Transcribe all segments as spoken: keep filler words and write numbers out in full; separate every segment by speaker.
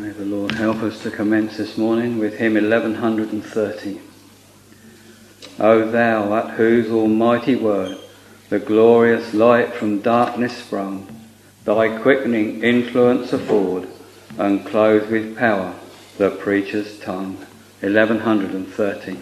Speaker 1: May the Lord help us to commence this morning with hymn eleven thirty. O thou, at whose almighty word the glorious light from darkness sprung, thy quickening influence afford, and clothe with power the preacher's tongue. eleven thirty.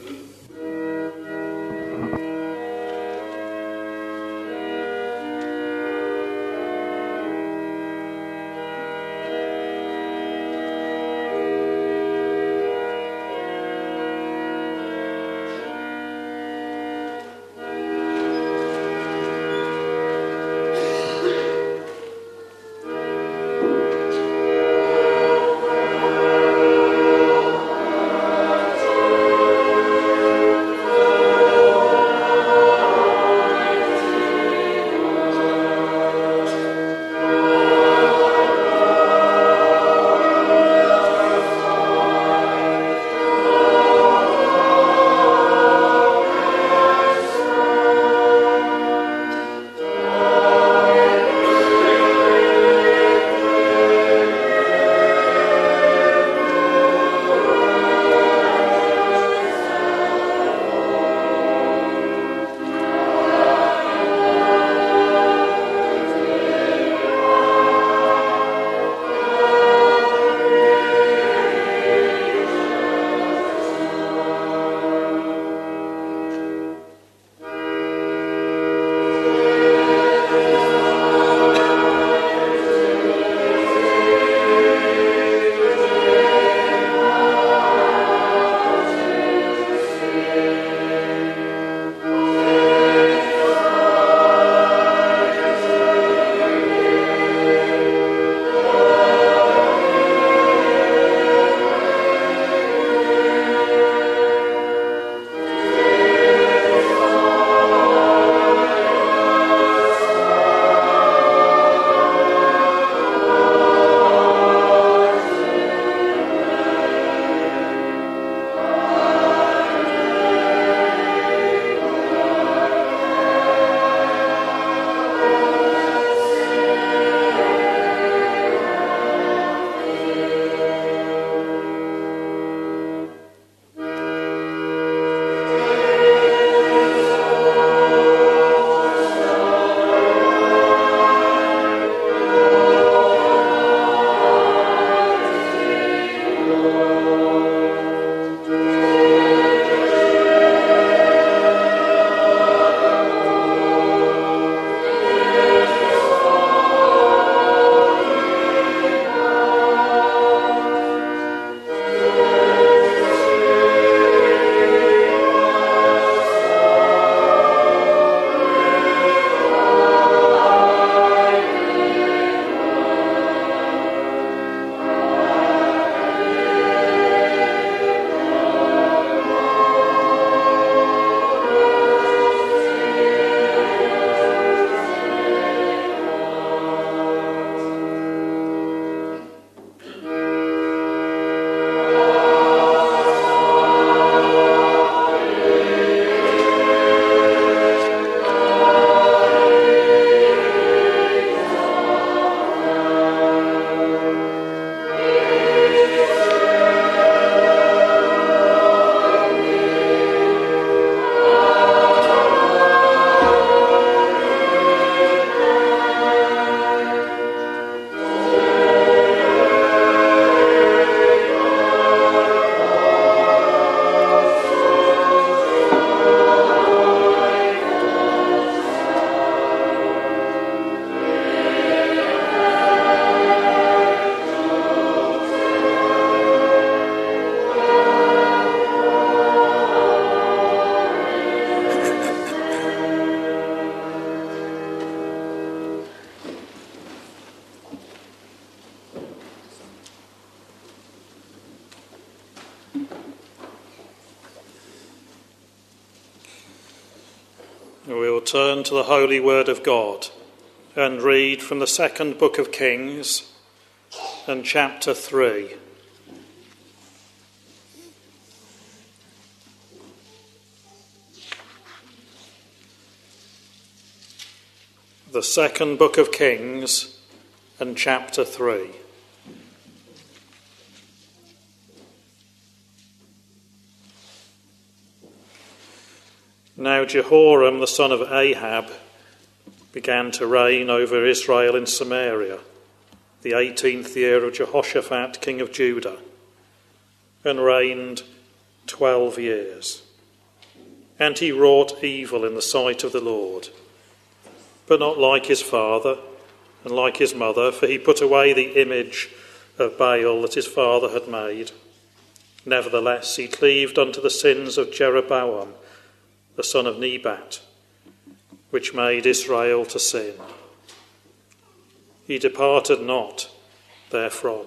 Speaker 2: We will turn to the Holy Word of God and read from the second book of Kings and chapter three. The second book of Kings and chapter three. Now Jehoram, the son of Ahab, began to reign over Israel in Samaria, the eighteenth year of Jehoshaphat, king of Judah, and reigned twelve years. And he wrought evil in the sight of the Lord, but not like his father and like his mother, for he put away the image of Baal that his father had made. Nevertheless, he cleaved unto the sins of Jeroboam, the son of Nebat, which made Israel to sin. He departed not therefrom.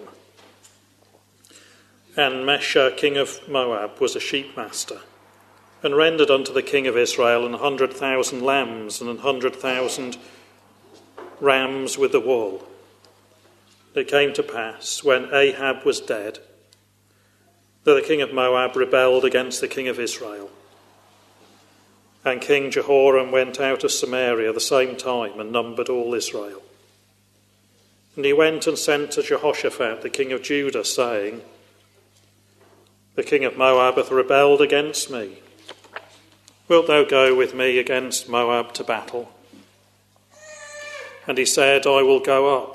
Speaker 2: And Mesha, king of Moab, was a sheepmaster, and rendered unto the king of Israel an hundred thousand lambs and an hundred thousand rams with the wool. It came to pass, when Ahab was dead, that the king of Moab rebelled against the king of Israel. And King Jehoram went out of Samaria the same time and numbered all Israel. And he went and sent to Jehoshaphat, the king of Judah, saying, The king of Moab hath rebelled against me. Wilt thou go with me against Moab to battle? And he said, I will go up.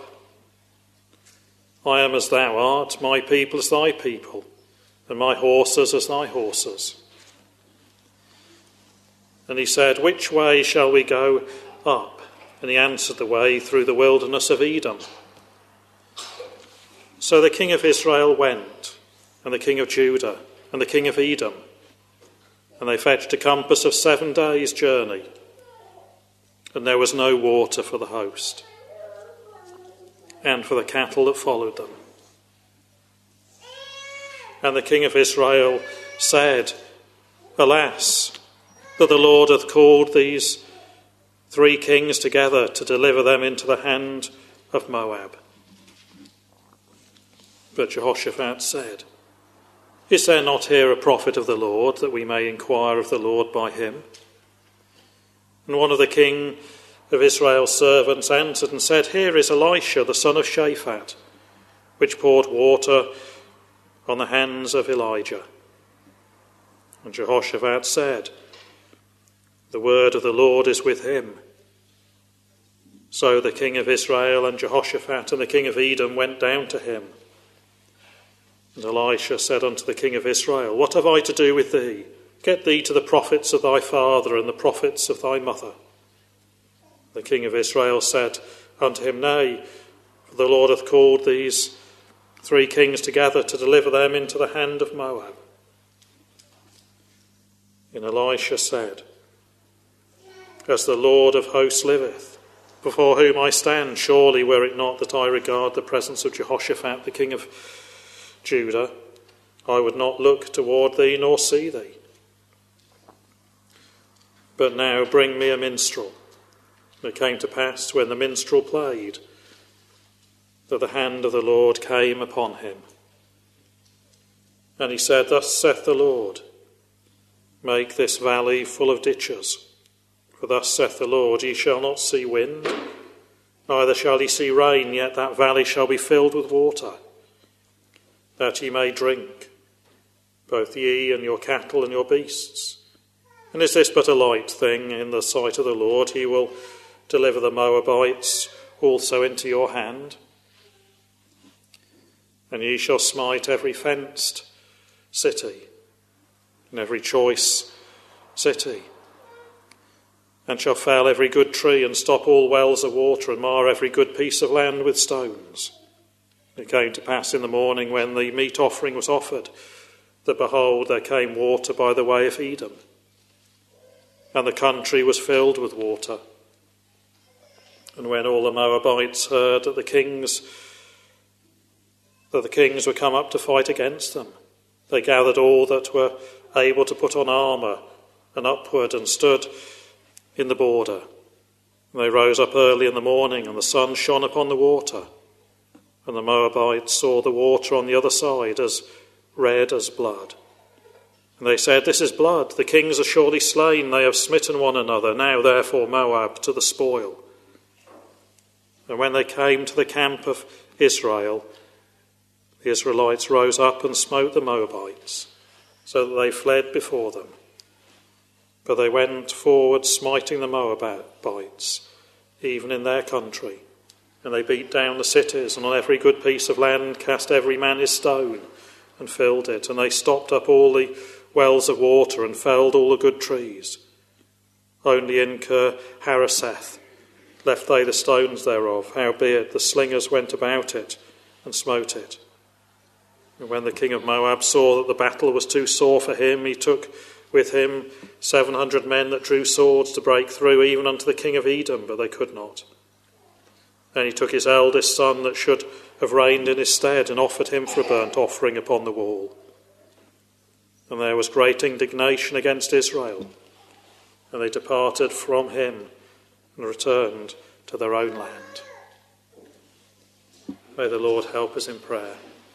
Speaker 2: I am as thou art, my people as thy people, and my horses as thy horses. And he said, Which way shall we go up? And he answered, The way through the wilderness of Edom. So the king of Israel went, and the king of Judah, and the king of Edom, and they fetched a compass of seven days' journey, and there was no water for the host, and for the cattle that followed them. And the king of Israel said, Alas, that the Lord hath called these three kings together to deliver them into the hand of Moab. But Jehoshaphat said, Is there not here a prophet of the Lord, that we may inquire of the Lord by him? And one of the king of Israel's servants answered and said, Here is Elisha, the son of Shaphat, which poured water on the hands of Elijah. And Jehoshaphat said, The word of the Lord is with him. So the king of Israel and Jehoshaphat and the king of Edom went down to him. And Elisha said unto the king of Israel, What have I to do with thee? Get thee to the prophets of thy father and the prophets of thy mother. The king of Israel said unto him, Nay, for the Lord hath called these three kings together to deliver them into the hand of Moab. And Elisha said, As the Lord of hosts liveth, before whom I stand, surely were it not that I regard the presence of Jehoshaphat, the king of Judah, I would not look toward thee nor see thee. But now bring me a minstrel. It came to pass, when the minstrel played, that the hand of the Lord came upon him. And he said, Thus saith the Lord, Make this valley full of ditches. For thus saith the Lord, Ye shall not see wind, neither shall ye see rain, yet that valley shall be filled with water, that ye may drink, both ye and your cattle and your beasts. And is this but a light thing in the sight of the Lord? He will deliver the Moabites also into your hand. And ye shall smite every fenced city, and every choice city, and shall fell every good tree, and stop all wells of water, and mar every good piece of land with stones. It came to pass in the morning, when the meat offering was offered, that behold, there came water by the way of Edom, and the country was filled with water. And when all the Moabites heard that the kings that the kings were come up to fight against them, they gathered all that were able to put on armour and upward, and stood in the border. And they rose up early in the morning, and the sun shone upon the water. And the Moabites saw the water on the other side as red as blood. And they said, This is blood. The kings are surely slain. They have smitten one another. Now therefore Moab to the spoil. And when they came to the camp of Israel, the Israelites rose up and smote the Moabites, so that they fled before them. But they went forward, smiting the Moabites, even in their country. And they beat down the cities, and on every good piece of land cast every man his stone, and filled it. And they stopped up all the wells of water, and felled all the good trees. Only in Ker-Hareseth left they the stones thereof, howbeit the slingers went about it, and smote it. And when the king of Moab saw that the battle was too sore for him, he took with him seven hundred men that drew swords to break through, even unto the king of Edom, but they could not. Then he took his eldest son that should have reigned in his stead, and offered him for a burnt offering upon the wall. And there was great indignation against Israel, and they departed from him and returned to their own land. May the Lord help us in prayer.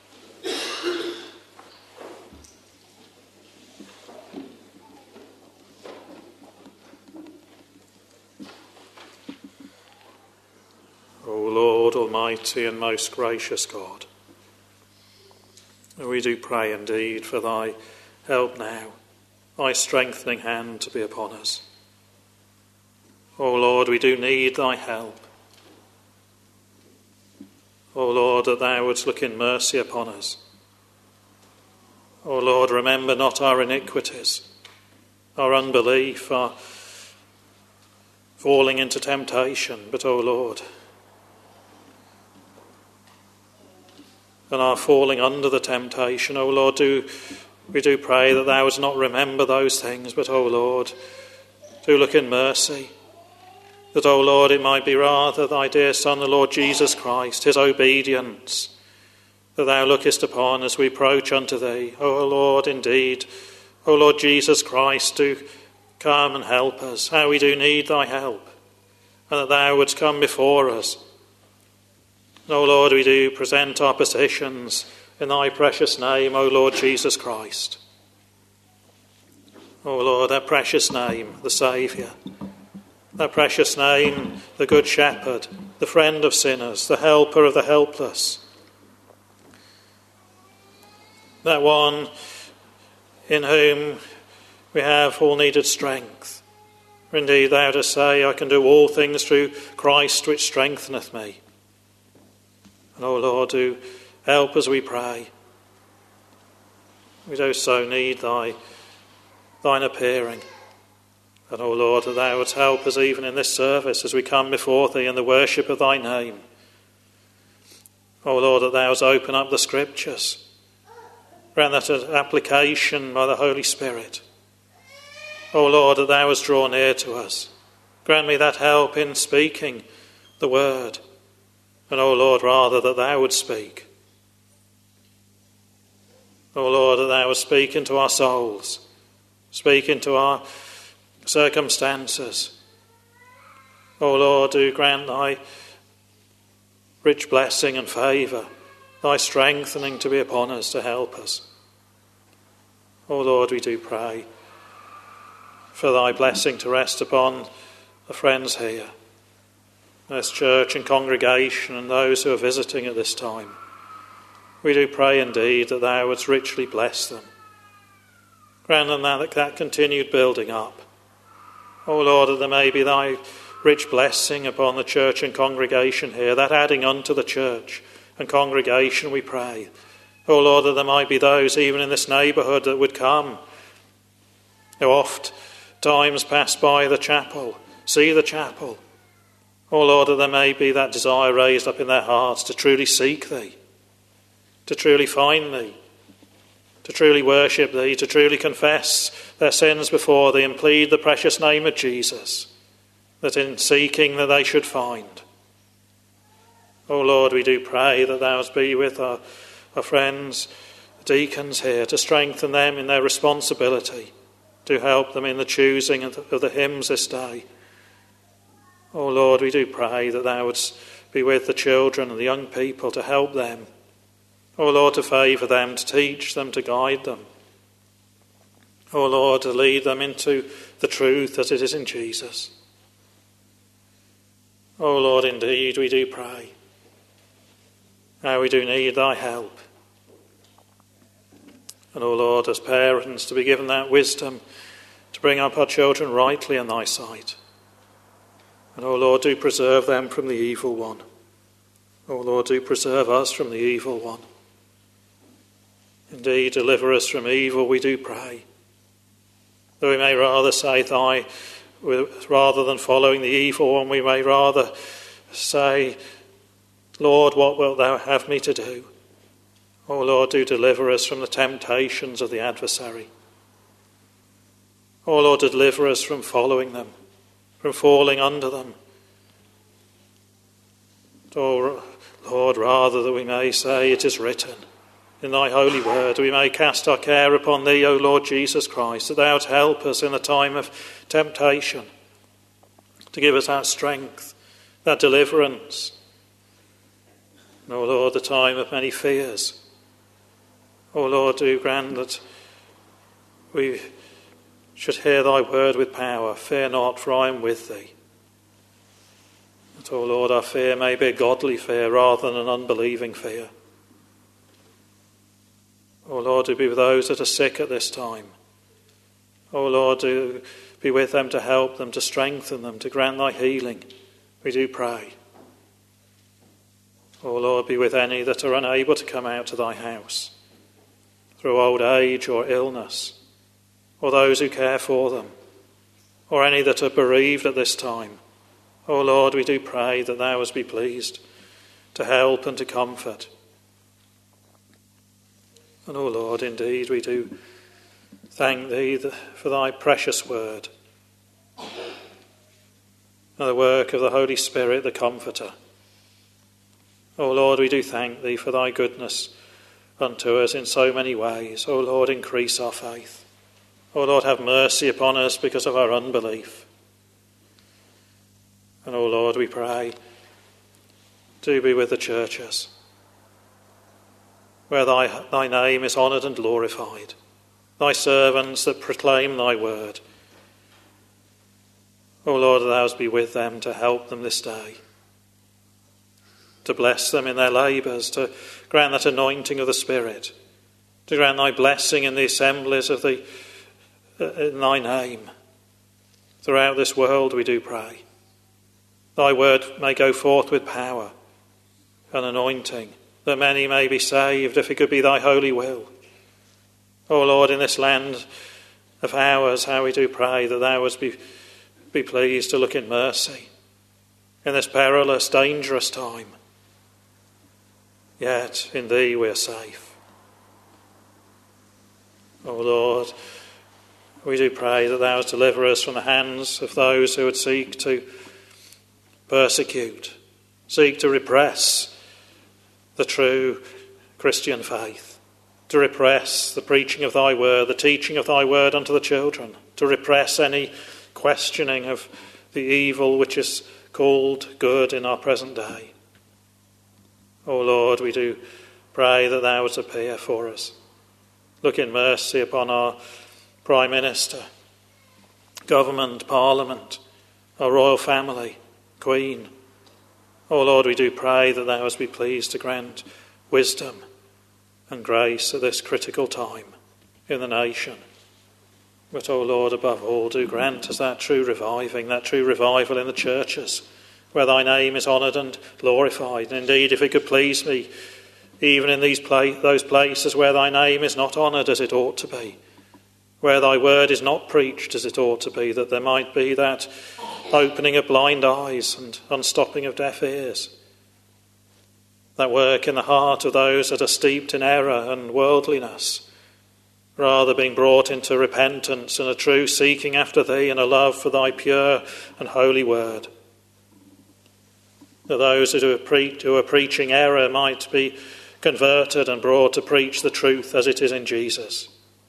Speaker 2: O Lord, almighty and most gracious God, we do pray indeed for thy help now, thy strengthening hand to be upon us. O Lord, we do need thy help. O Lord, that thou wouldst look in mercy upon us. O Lord, remember not our iniquities, our unbelief, our falling into temptation, but, O Lord, and our falling under the temptation, O Lord, do we do pray that thou wouldst not remember those things, but, O Lord, do look in mercy, that, O Lord, it might be rather thy dear Son, the Lord Jesus Christ, his obedience, that thou lookest upon as we approach unto thee. O Lord, indeed, O Lord Jesus Christ, do come and help us, how we do need thy help, and that thou wouldst come before us. O Lord, we do present our petitions in thy precious name, O Lord Jesus Christ. O Lord, that precious name, the Saviour, that precious name, the Good Shepherd, the friend of sinners, the helper of the helpless, that one in whom we have all needed strength. For indeed thou dost say, I can do all things through Christ which strengtheneth me. And, O Lord, do help as we pray. We do so need thy, thine appearing. And, O Lord, that thou wouldst help us even in this service as we come before thee in the worship of thy name. O Lord, that thou wouldst open up the Scriptures. Grant that an application by the Holy Spirit. O Lord, that thou wouldst draw near to us. Grant me that help in speaking the word. And, O Lord, rather that thou wouldst speak. O Lord, that thou wouldst speak into our souls, speak into our circumstances. O Lord, do grant thy rich blessing and favour, thy strengthening to be upon us to help us. O Lord, we do pray for thy blessing to rest upon the friends here, this church and congregation, and those who are visiting at this time. We do pray indeed that thou wouldst richly bless them. Grant them that, that continued building up. O Lord, that there may be thy rich blessing upon the church and congregation here, that adding unto the church and congregation, we pray. O Lord, that there might be those even in this neighbourhood that would come, who oft times pass by the chapel, see the chapel. O Lord, that there may be that desire raised up in their hearts to truly seek thee, to truly find thee, to truly worship thee, to truly confess their sins before thee and plead the precious name of Jesus, that in seeking that they should find. O Lord, we do pray that thou wouldst be with our, our friends, the deacons here, to strengthen them in their responsibility, to help them in the choosing of the, of the hymns this day. O Lord, we do pray that thou wouldst be with the children and the young people to help them. O Lord, to favour them, to teach them, to guide them. O Lord, to lead them into the truth as it is in Jesus. O Lord, indeed, we do pray. Now we do need thy help. And, O Lord, as parents, to be given that wisdom to bring up our children rightly in thy sight. And, O Lord, do preserve them from the evil one. O Lord, do preserve us from the evil one. Indeed, deliver us from evil, we do pray. That we may rather say thy, rather than following the evil one, we may rather say, Lord, what wilt thou have me to do? O Lord, do deliver us from the temptations of the adversary. O Lord, deliver us from following them, from falling under them. O Lord, rather that we may say, it is written in thy holy word, we may cast our care upon thee, O Lord Jesus Christ, that thou help us in the time of temptation, to give us that strength, that deliverance. And, O Lord, the time of many fears. O Lord, do grant that we should hear thy word with power. Fear not, for I am with thee. That, O Lord, our fear may be a godly fear rather than an unbelieving fear. O Lord, do be with those that are sick at this time. O Lord, do be with them to help them, to strengthen them, to grant thy healing. We do pray. O Lord, be with any that are unable to come out to thy house through old age or illness, or those who care for them, or any that are bereaved at this time. O Lord, we do pray that thou wouldst be pleased to help and to comfort. And, O Lord, indeed we do thank thee for thy precious word and the work of the Holy Spirit, the Comforter. O Lord, we do thank thee for thy goodness unto us in so many ways. O Lord, increase our faith. O Lord, have mercy upon us because of our unbelief. And, O Lord, we pray, do be with the churches, where thy, thy name is honoured and glorified, thy servants that proclaim thy word. O Lord, thou be with them to help them this day, to bless them in their labours, to grant that anointing of the Spirit, to grant thy blessing in the assemblies of the uh, in thy name. Throughout this world we do pray. Thy word may go forth with power and anointing, that many may be saved if it could be thy holy will. O Lord, in this land of ours, how we do pray that thou wouldst be, be pleased to look in mercy in this perilous, dangerous time. Yet in thee we are safe. O Lord, we do pray that thou wouldst deliver us from the hands of those who would seek to persecute, seek to repress the true Christian faith, to repress the preaching of thy word, the teaching of thy word unto the children, to repress any questioning of the evil which is called good in our present day. O Lord, we do pray that thou wouldst appear for us. Look in mercy upon our Prime Minister, government, Parliament, our royal family, Queen. O Lord, we do pray that thou wouldst be pleased to grant wisdom and grace at this critical time in the nation. But, O Lord, above all, do grant us that true reviving, that true revival in the churches, where thy name is honoured and glorified. And indeed, if it could please me, even in these pla- those places where thy name is not honoured as it ought to be, where thy word is not preached as it ought to be, that there might be that opening of blind eyes and unstopping of deaf ears, that work in the heart of those that are steeped in error and worldliness, rather being brought into repentance and a true seeking after thee and a love for thy pure and holy word. That those who are, pre- who are preaching error might be converted and brought to preach the truth as it is in Jesus.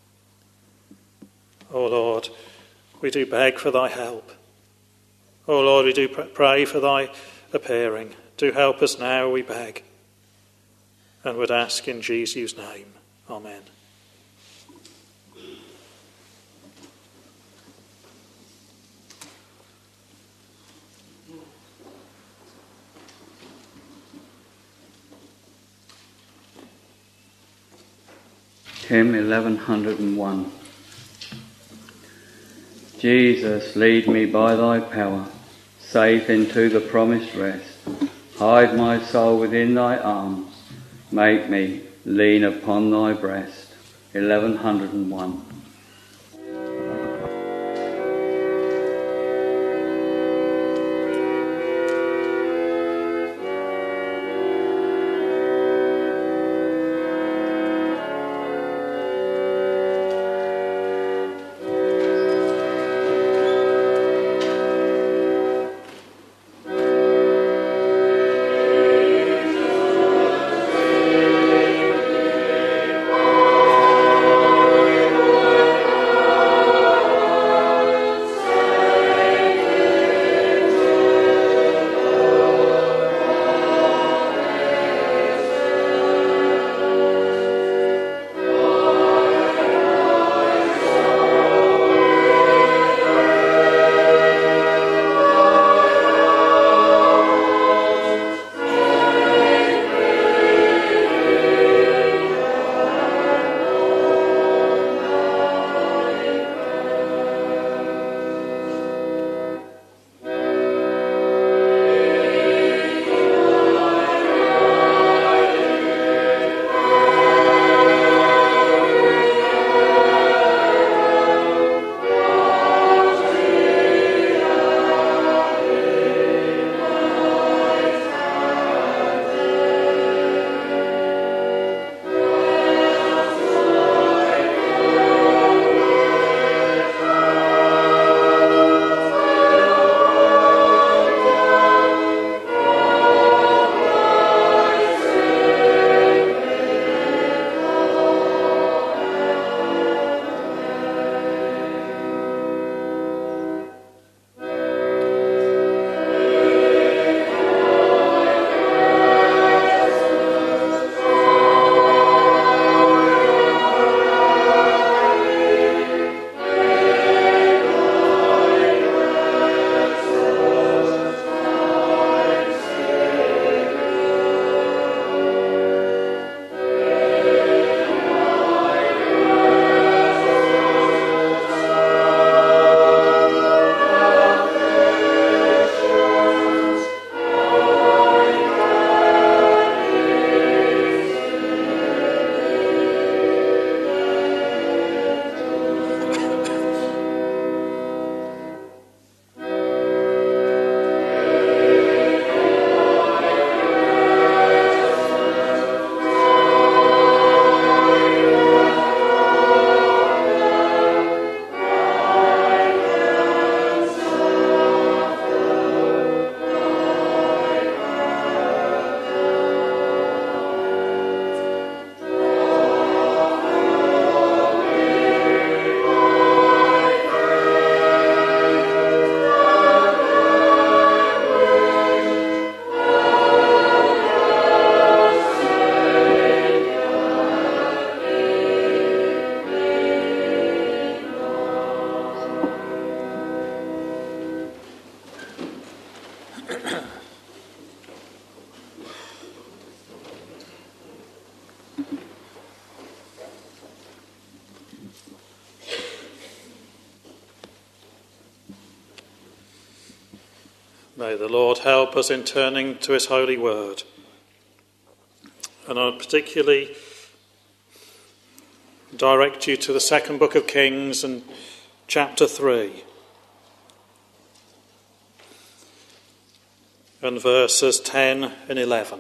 Speaker 2: O Lord, we do beg for thy help. O Lord, we do pray for thy appearing. Do help us now, we beg, and would ask in Jesus' name. Amen.
Speaker 1: Hymn eleven oh one. Jesus, lead me by thy power, safe into the promised rest. Hide my soul within thy arms, make me lean upon thy breast. eleven oh one.
Speaker 2: May the Lord help us in turning to his holy word. And I would particularly direct you to the second book of Kings and chapter three and verses ten and eleven.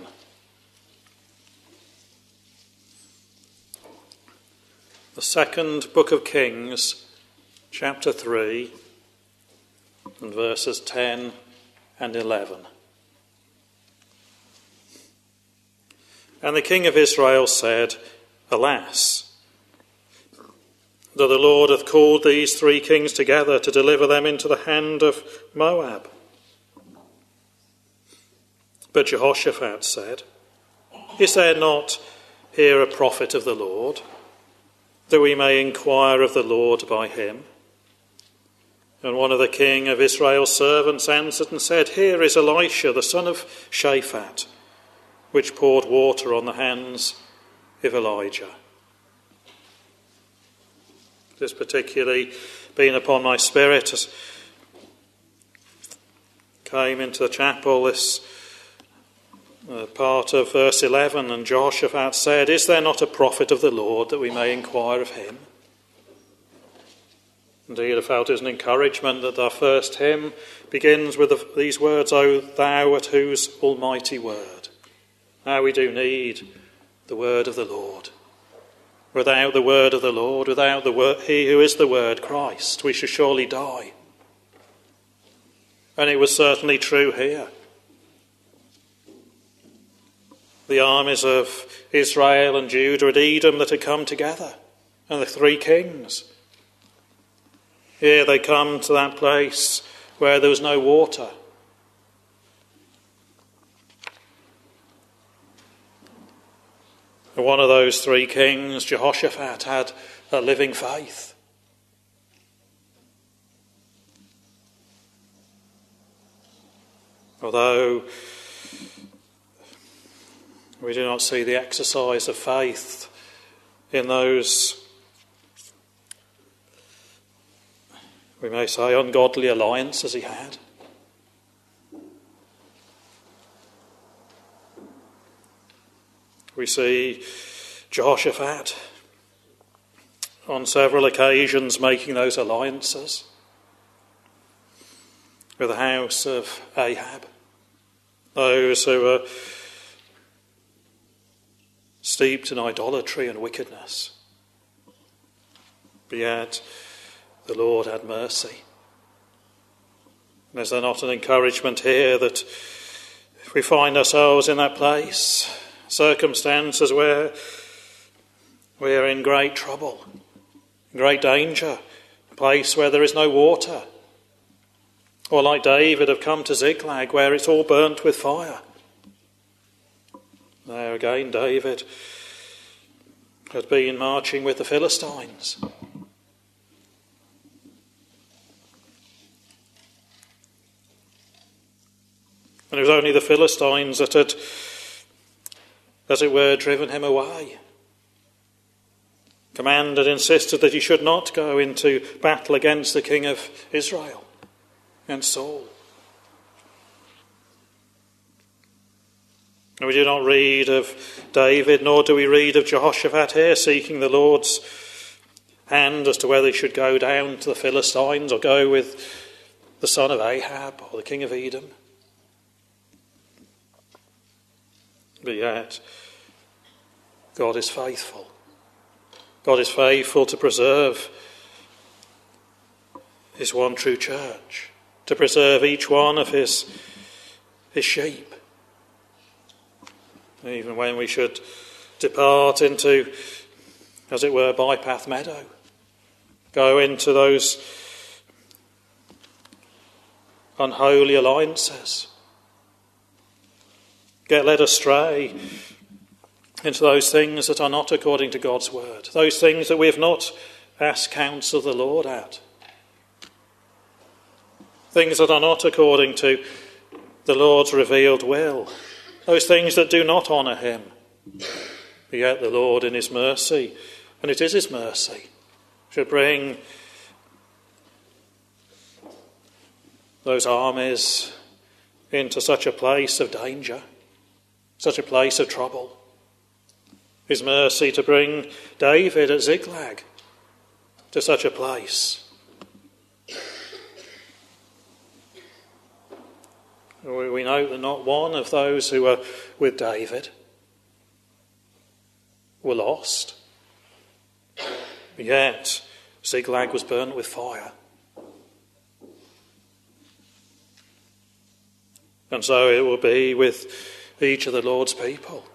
Speaker 2: The second book of Kings, chapter three and verses ten and eleven. And the king of Israel said, Alas, that the Lord hath called these three kings together to deliver them into the hand of Moab. But Jehoshaphat said, Is there not here a prophet of the Lord, that we may inquire of the Lord by him? And one of the king of Israel's servants answered and said, Here is Elisha, the son of Shaphat, which poured water on the hands of Elijah. It has particularly been upon my spirit as came into the chapel this uh, part of verse eleven, and Jehoshaphat said, "Is there not a prophet of the Lord that we may inquire of him?" Indeed, I felt it was an encouragement that our first hymn begins with the, these words, "O thou at whose almighty word." How we do need the word of the Lord. Without the word of the Lord, without the word, he who is the word, Christ, we should surely die. And it was certainly true here. The armies of Israel and Judah and Edom that had come together, and the three kings. Here they come to that place where there was no water. And one of those three kings, Jehoshaphat, had a living faith. Although we do not see the exercise of faith in those, we may say, ungodly alliances he had. We see Jehoshaphat on several occasions making those alliances with the house of Ahab, those who were steeped in idolatry and wickedness. But yet the Lord had mercy. And is there not an encouragement here that if we find ourselves in that place, circumstances where we are in great trouble, great danger, a place where there is no water, or like David have come to Ziklag where it's all burnt with fire. There again David had been marching with the Philistines. And it was only the Philistines that had, as it were, driven him away. Commanded, insisted that he should not go into battle against the king of Israel and Saul. And we do not read of David, nor do we read of Jehoshaphat here seeking the Lord's hand as to whether he should go down to the Philistines or go with the son of Ahab or the king of Edom. But yet, God is faithful. God is faithful to preserve his one true church, to preserve each one of his, his sheep. Even when we should depart into, as it were, Bypath Meadow, go into those unholy alliances, get led astray into those things that are not according to God's word, those things that we have not asked counsel of the Lord at, things that are not according to the Lord's revealed will, those things that do not honour him. But yet the Lord in his mercy, and it is his mercy, should bring those armies into such a place of danger, such a place of trouble. His mercy to bring David at Ziklag to such a place. We know that not one of those who were with David were lost. Yet Ziklag was burnt with fire. And so it will be with each of the Lord's people.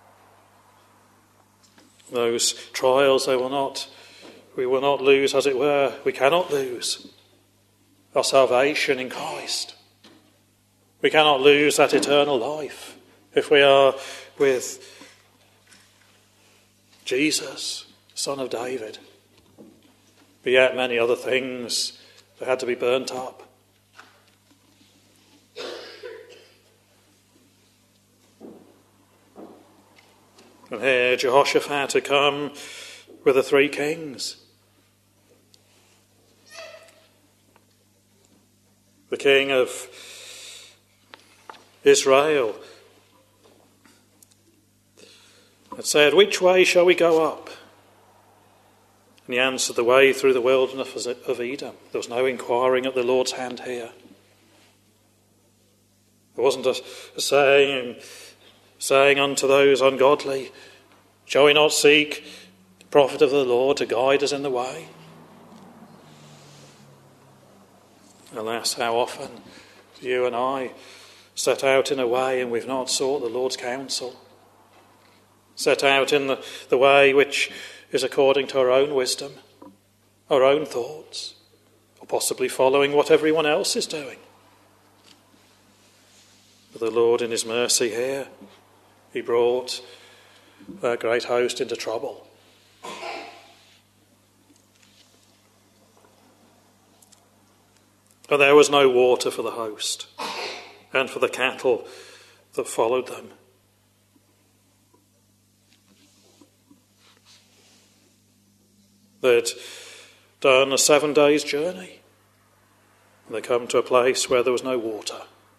Speaker 2: Those trials, they will not, we will not lose, as it were, we cannot lose our salvation in Christ. We cannot lose that eternal life if we are with Jesus, Son of David. But yet many other things that had to be burnt up. And here Jehoshaphat had come with the three kings. king of Israel, had said, "Which way shall we go up?" And he answered, "The way through the wilderness of Edom." There was no inquiring at the Lord's hand here. There wasn't a, a saying, saying unto those ungodly, "Shall we not seek the prophet of the Lord to guide us in the way?" Alas, how often do you and I set out in a way and we've not sought the Lord's counsel? Set out in the, the way which is according to our own wisdom, our own thoughts, or possibly following what everyone else is doing. But the Lord in his mercy here, he brought that great host into trouble. But there was no water for the host and for the cattle that followed them. They'd done a seven days journey and they come to a place where there was no water.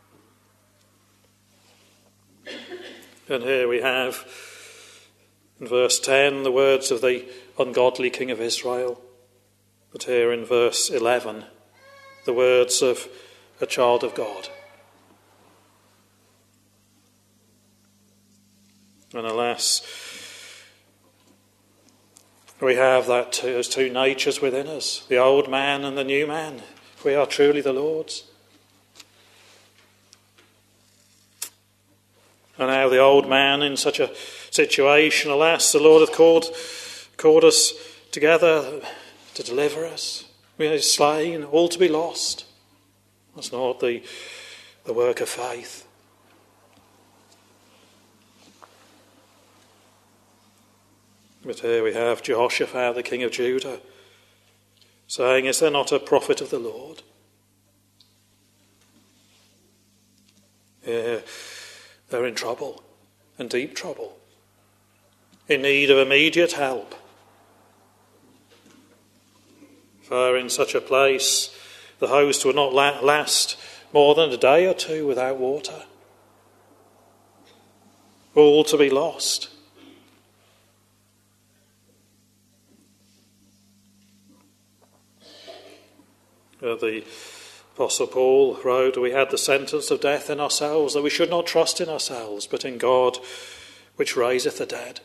Speaker 2: And here we have in verse ten the words of the ungodly king of Israel, but here in verse eleven the words of a child of God. And alas, we have that two, those two natures within us, the old man and the new man. We are truly the Lord's. And now the old man in such a situation, alas, the Lord hath called, called us together to deliver us. We are slain, all to be lost. That's not the, the work of faith. But here we have Jehoshaphat, the king of Judah, saying, "Is there not a prophet of the Lord?" Here they're in trouble, and deep trouble, in need of immediate help. For in such a place, the host would not la- last more than a day or two without water. All to be lost. Uh, the Apostle Paul wrote, "We had the sentence of death in ourselves, that we should not trust in ourselves, but in God, which raiseth the dead."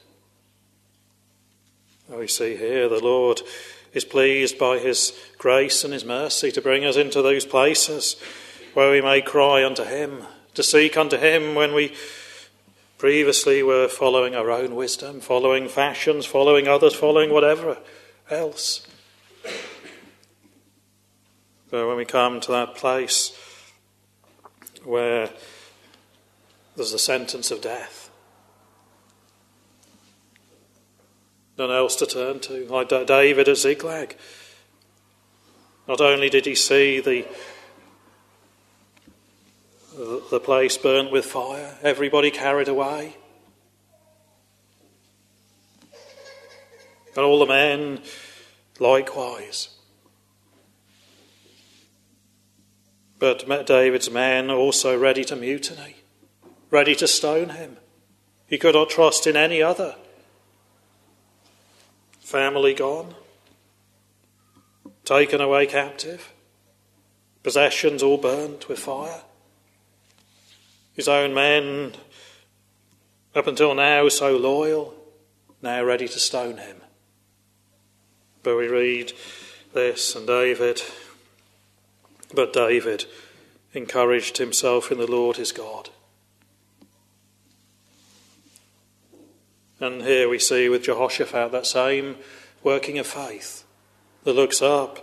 Speaker 2: And we see here the Lord is pleased by his grace and his mercy to bring us into those places where we may cry unto him, to seek unto him when we previously were following our own wisdom, following fashions, following others, following whatever else. But when we come to that place where there's the sentence of death, none else to turn to, like David at Ziklag. Not only did he see the the place burnt with fire, everybody carried away, and all the men likewise. But David's men also ready to mutiny, ready to stone him. He could not trust in any other. Family gone, taken away captive, possessions all burnt with fire. His own men, up until now so loyal, now ready to stone him. But we read this, and David... But David encouraged himself in the Lord his God. And here we see with Jehoshaphat that same working of faith that looks up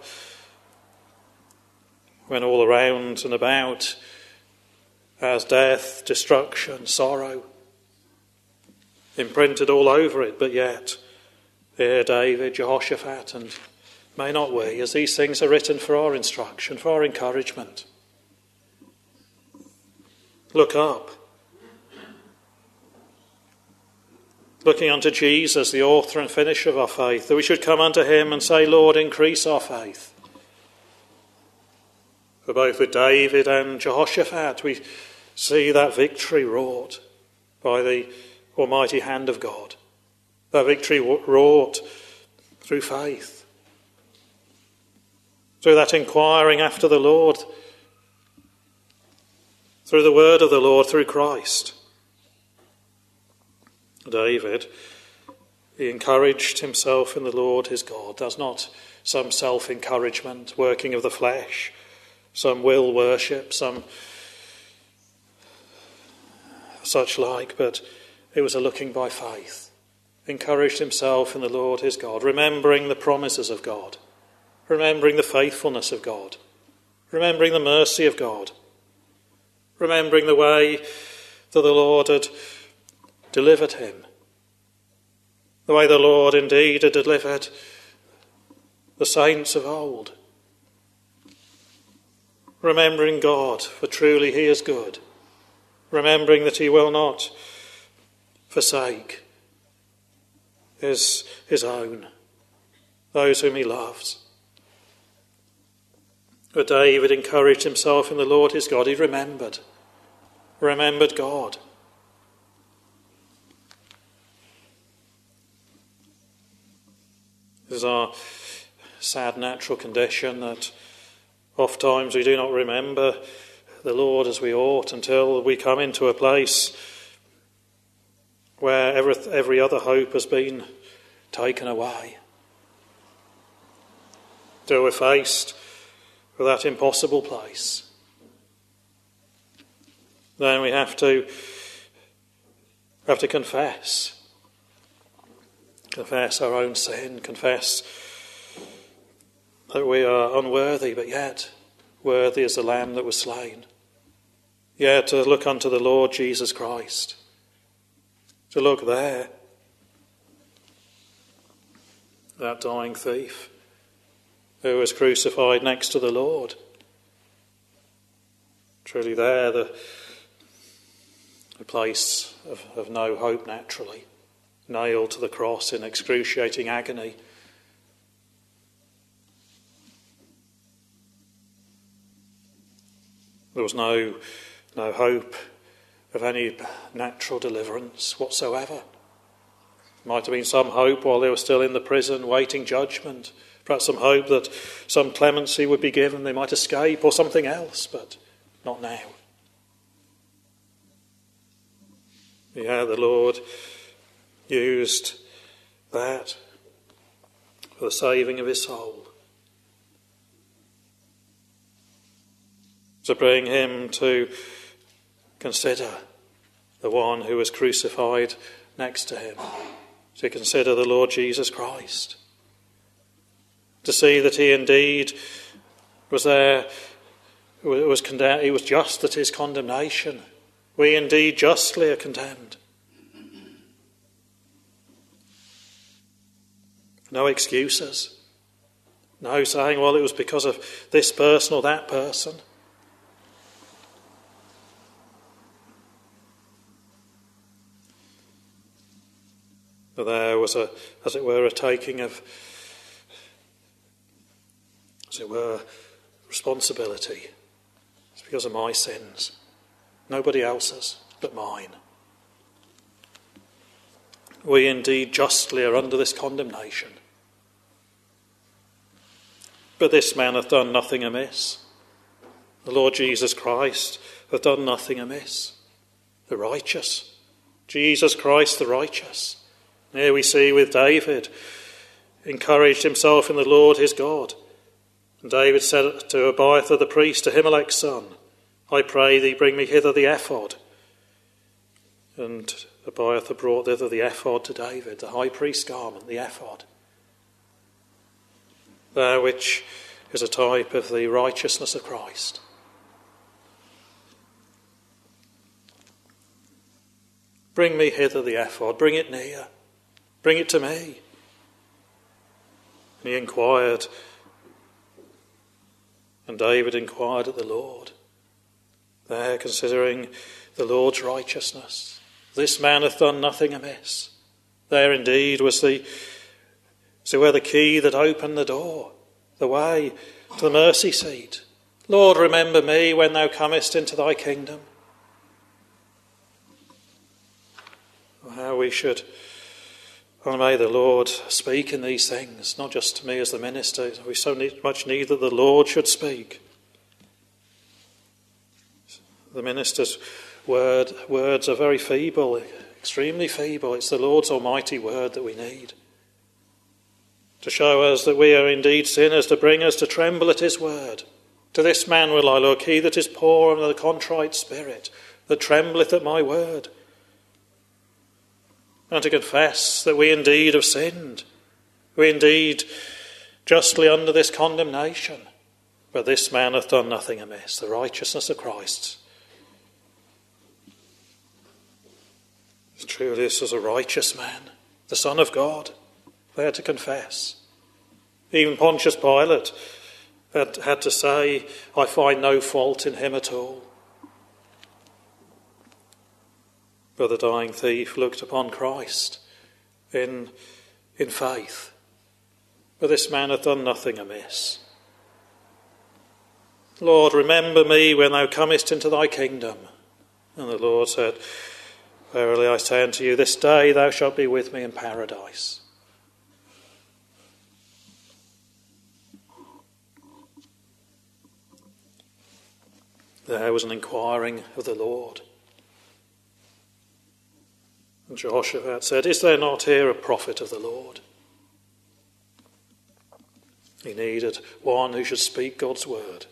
Speaker 2: when all around and about has death, destruction, sorrow imprinted all over it, but yet here David, Jehoshaphat, and may not we, as these things are written for our instruction, for our encouragement, look up, looking unto Jesus, the author and finisher of our faith, that we should come unto him and say, "Lord, increase our faith." For both with David and Jehoshaphat, we see that victory wrought by the almighty hand of God. That victory wrought through faith, through that inquiring after the Lord, through the word of the Lord, through Christ. David, he encouraged himself in the Lord his God. That's not some self-encouragement, working of the flesh, some will worship, some such like, but it was a looking by faith. Encouraged himself in the Lord his God, remembering the promises of God, remembering the faithfulness of God, remembering the mercy of God, remembering the way that the Lord had delivered him, the way the Lord indeed had delivered the saints of old. Remembering God, for truly he is good, remembering that he will not forsake his, his own, those whom he loves. But David encouraged himself in the Lord his God. He remembered, remembered God. It is our sad natural condition that oft times we do not remember the Lord as we ought until we come into a place where every, every other hope has been taken away. Till we're faced with that impossible place. Then we have to have to confess. Confess our own sin, confess that we are unworthy, but yet worthy as the Lamb that was slain. Yet to look unto the Lord Jesus Christ, to look there, that dying thief who was crucified next to the Lord. Truly there, the, the place of, of no hope naturally, nailed to the cross in excruciating agony. There was no, no hope of any natural deliverance whatsoever. Might have been some hope while they were still in the prison waiting judgment. Perhaps some hope that some clemency would be given, they might escape, or something else, but not now. Yeah, the Lord used that for the saving of his soul, to bring him to consider the one who was crucified next to him, to consider the Lord Jesus Christ, to see that he indeed was there, was condemned, he was just at his condemnation. We indeed justly are condemned. No excuses. No saying, well, it was because of this person or that person. But there was a, as it were, a taking of, as it were, responsibility. It's because of my sins. Nobody else's but mine. We indeed justly are under this condemnation. But this man hath done nothing amiss. The Lord Jesus Christ hath done nothing amiss. The righteous. Jesus Christ the righteous. Here we see with David, encouraged himself in the Lord his God. And David said to Abiathar the priest, to Ahimelech's son, I pray thee, bring me hither the ephod. And Abiathar brought thither the ephod to David, the high priest's garment, the ephod. There which is a type of the righteousness of Christ. Bring me hither the ephod, bring it near, bring it to me. And he inquired, and David inquired at the Lord, there considering the Lord's righteousness. This man hath done nothing amiss. There indeed was the, so where the key that opened the door, the way to the mercy seat, Lord, remember me when thou comest into thy kingdom. How we should, oh, may the Lord speak in these things, not just to me as the minister. We so need, much need that the Lord should speak. The minister's word, words are very feeble, extremely feeble. It's the Lord's almighty word that we need to show us that we are indeed sinners, to bring us to tremble at his word. To this man will I look, he that is poor and of the contrite spirit, that trembleth at my word. And to confess that we indeed have sinned. We indeed justly under this condemnation. But this man hath done nothing amiss, the righteousness of Christ. Truly this was a righteous man, the Son of God, there to confess. Even Pontius Pilate had, had to say, I find no fault in him at all. But the dying thief looked upon Christ in, in faith. But this man hath done nothing amiss. Lord, remember me when thou comest into thy kingdom. And the Lord said, verily I say unto you, this day thou shalt be with me in paradise. There was an inquiring of the Lord. And Jehoshaphat said, is there not here a prophet of the Lord? He needed one who should speak God's word.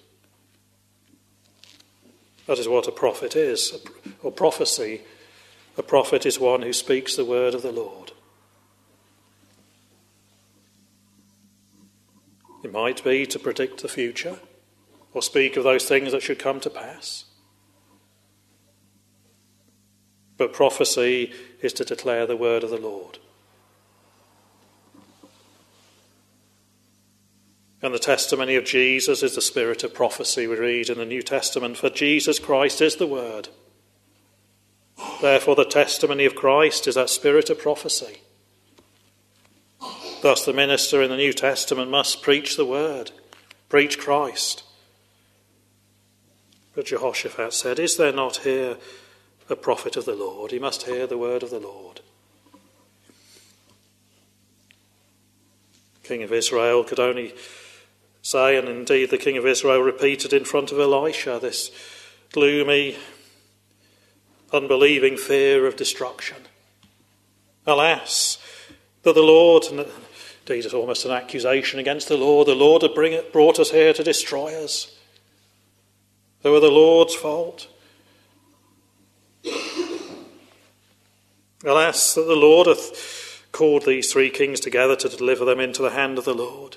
Speaker 2: That is what a prophet is, or prophecy. A prophet is one who speaks the word of the Lord. It might be to predict the future, or speak of those things that should come to pass. But prophecy is to declare the word of the Lord. And the testimony of Jesus is the spirit of prophecy we read in the New Testament. For Jesus Christ is the word. Therefore the testimony of Christ is that spirit of prophecy. Thus the minister in the New Testament must preach the word, preach Christ. But Jehoshaphat said, is there not here a prophet of the Lord? He must hear the word of the Lord. The King of Israel could only say, and indeed the King of Israel repeated in front of Elisha, this gloomy, unbelieving fear of destruction. Alas, that the Lord, and indeed it's almost an accusation against the Lord, the Lord had bring it, brought us here to destroy us. They were the Lord's fault. Alas, that the Lord hath called these three kings together to deliver them into the hand of the Lord.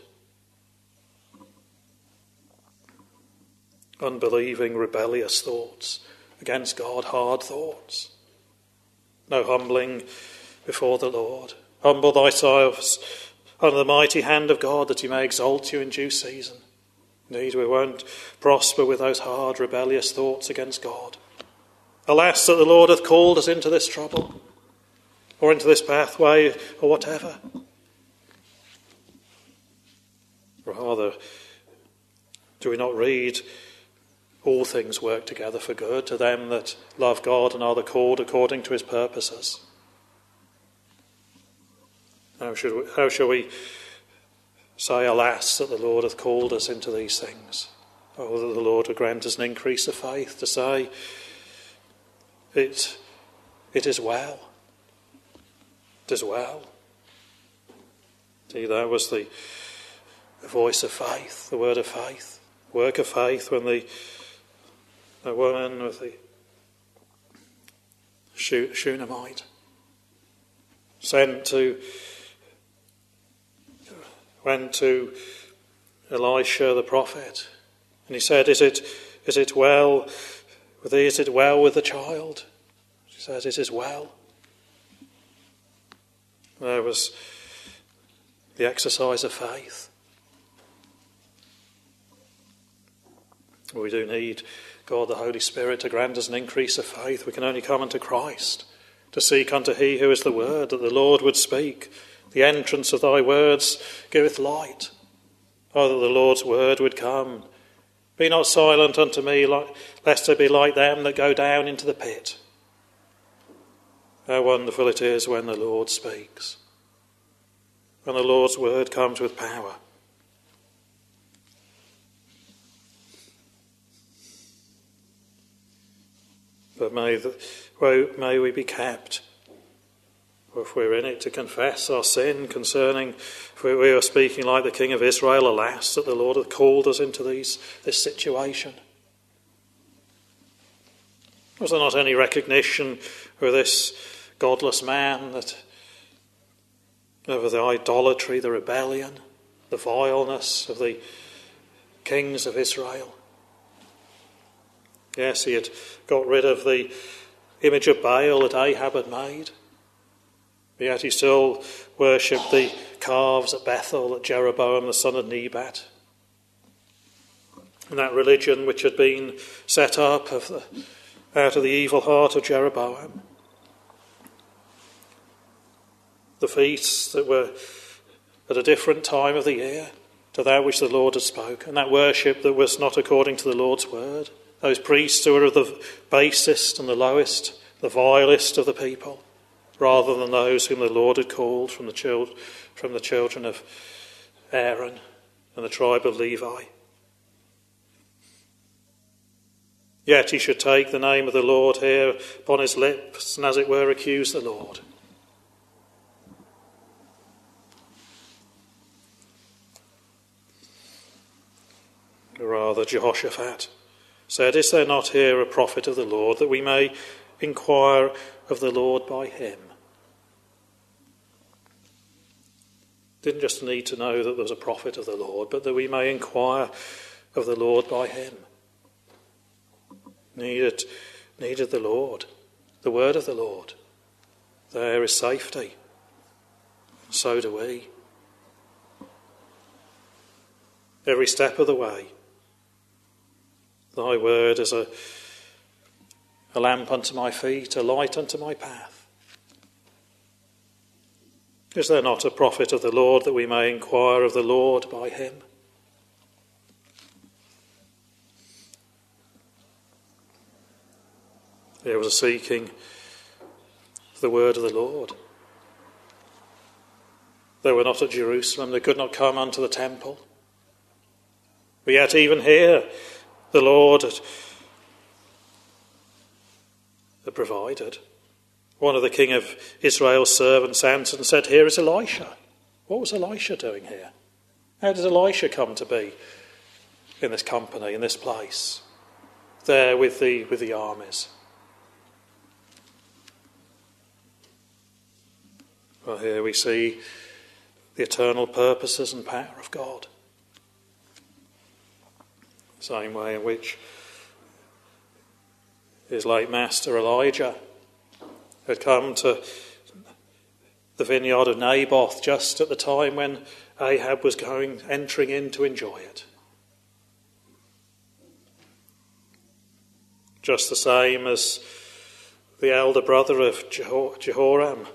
Speaker 2: Unbelieving, rebellious thoughts against God, hard thoughts. No humbling before the Lord. Humble thyself under the mighty hand of God, that he may exalt you in due season. Indeed, we won't prosper with those hard, rebellious thoughts against God. Alas, that the Lord hath called us into this trouble, or into this pathway, or whatever. Rather, do we not read, all things work together for good to them that love God and are the called according to his purposes? How should we, how shall we say, alas, that the Lord hath called us into these things? Oh, that the Lord would grant us an increase of faith to say, it, it is well. It is well. See, that was the, the voice of faith, the word of faith, work of faith, when the, the woman with the Shunammite sent to went to Elisha the prophet, and he said, Is it is it well with thee? Is it well with the child? She says, It is well. There was the exercise of faith. We do need God the Holy Spirit to grant us an increase of faith. We can only come unto Christ, to seek unto he who is the word, that the Lord would speak. The entrance of thy words giveth light. Oh, that the Lord's word would come Be not silent unto me, lest I be like them that go down into the pit. How wonderful it is when the Lord speaks, when the Lord's word comes with power. But may, the, may we be kept, or if we're in it, to confess our sin concerning, if we are speaking like the King of Israel, alas, that the Lord hath called us into these, this situation. Was there not any recognition for this godless man that of the idolatry, the rebellion, the vileness of the kings of Israel? Yes, he had got rid of the image of Baal that Ahab had made. Yet he still worshipped the calves at Bethel that Jeroboam the son of Nebat. And that religion which had been set up of the, out of the evil heart of Jeroboam. The feasts that were at a different time of the year to that which the Lord had spoken. That worship that was not according to the Lord's word. Those priests who were of the basest and the lowest, the vilest of the people, rather than those whom the Lord had called from the, child, from the children of Aaron and the tribe of Levi. Yet he should take the name of the Lord here upon his lips and as it were accuse the Lord. Or rather, Jehoshaphat said, is there not here a prophet of the Lord, that we may inquire of the Lord by him? Didn't just need to know that there was a prophet of the Lord, but that we may inquire of the Lord by him. Needed, needed the Lord, the word of the Lord. There is safety. So do we. Every step of the way. Thy word is a, a lamp unto my feet, a light unto my path. Is there not a prophet of the Lord, that we may inquire of the Lord by him? There was a seeking of the word of the Lord. They were not at Jerusalem, they could not come unto the temple. But yet even here, the Lord had, had provided. One of the king of Israel's servants, Samson, said, here is Elisha. What was Elisha doing here? How did Elisha come to be in this company, in this place, there with the, with the armies? Well, here we see the eternal purposes and power of God. Same way in which his late master Elijah had come to the vineyard of Naboth just at the time when Ahab was going entering in to enjoy it. Just the same as the elder brother of Jehor- Jehoram,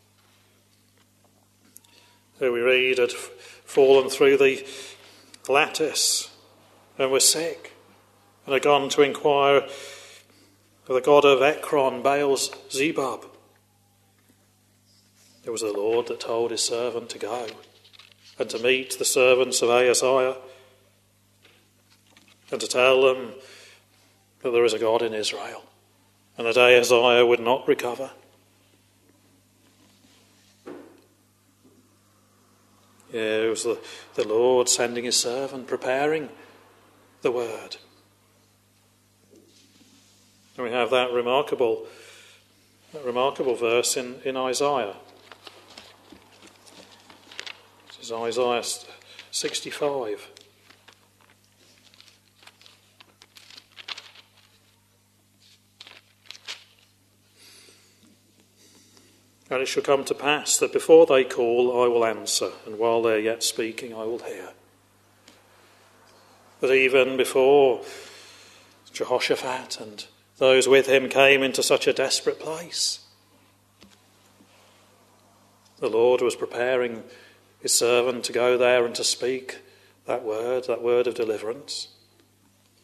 Speaker 2: who we read had fallen through the lattice and was sick, and had gone to inquire of the god of Ekron, Baal's Zebub. It was the Lord that told his servant to go and to meet the servants of Ahaziah and to tell them that there is a God in Israel and that Ahaziah would not recover. Yeah, it was the, the Lord sending his servant, preparing the word. And we have that remarkable, that remarkable verse in, in Isaiah. This is Isaiah sixty-five. And it shall come to pass that before they call, I will answer, and while they are yet speaking, I will hear. But even before Jehoshaphat and those with him came into such a desperate place, the Lord was preparing his servant to go there and to speak that word, that word of deliverance.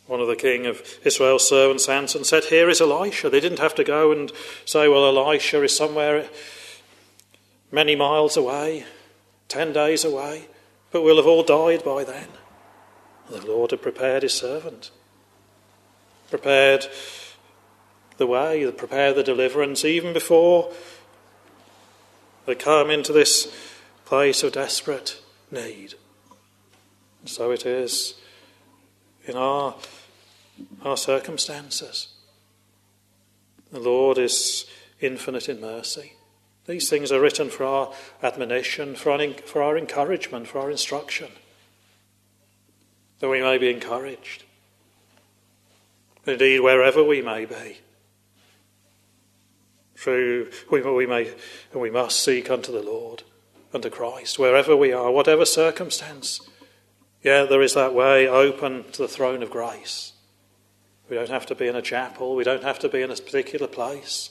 Speaker 2: One of the king of Israel's servants answered and said, "Here is Elisha." They didn't have to go and say, well, Elisha is somewhere many miles away, ten days away, but we'll have all died by then. The Lord had prepared his servant, prepared the way, prepared the deliverance, even before they come into this place of desperate need. And so it is in our, our circumstances. The Lord is infinite in mercy. These things are written for our admonition, for our, for our encouragement, for our instruction, that we may be encouraged. Indeed, wherever we may be, through we, we may and we must seek unto the Lord, unto Christ, wherever we are, whatever circumstance. Yeah, there is that way open to the throne of grace. We don't have to be in a chapel. We don't have to be in a particular place.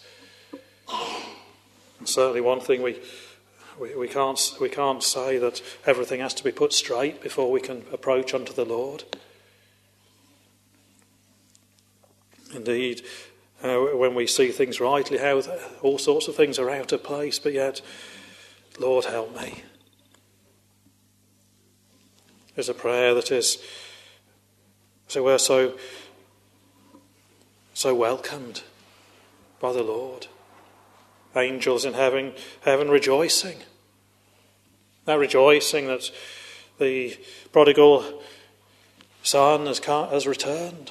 Speaker 2: And certainly, one thing we, we we can't we can't say that everything has to be put straight before we can approach unto the Lord. Indeed, uh, when we see things rightly, how all sorts of things are out of place, but yet, Lord, help me. There's a prayer that is, so we're so, so welcomed by the Lord. Angels in heaven, heaven rejoicing. That rejoicing that the prodigal son has, has returned.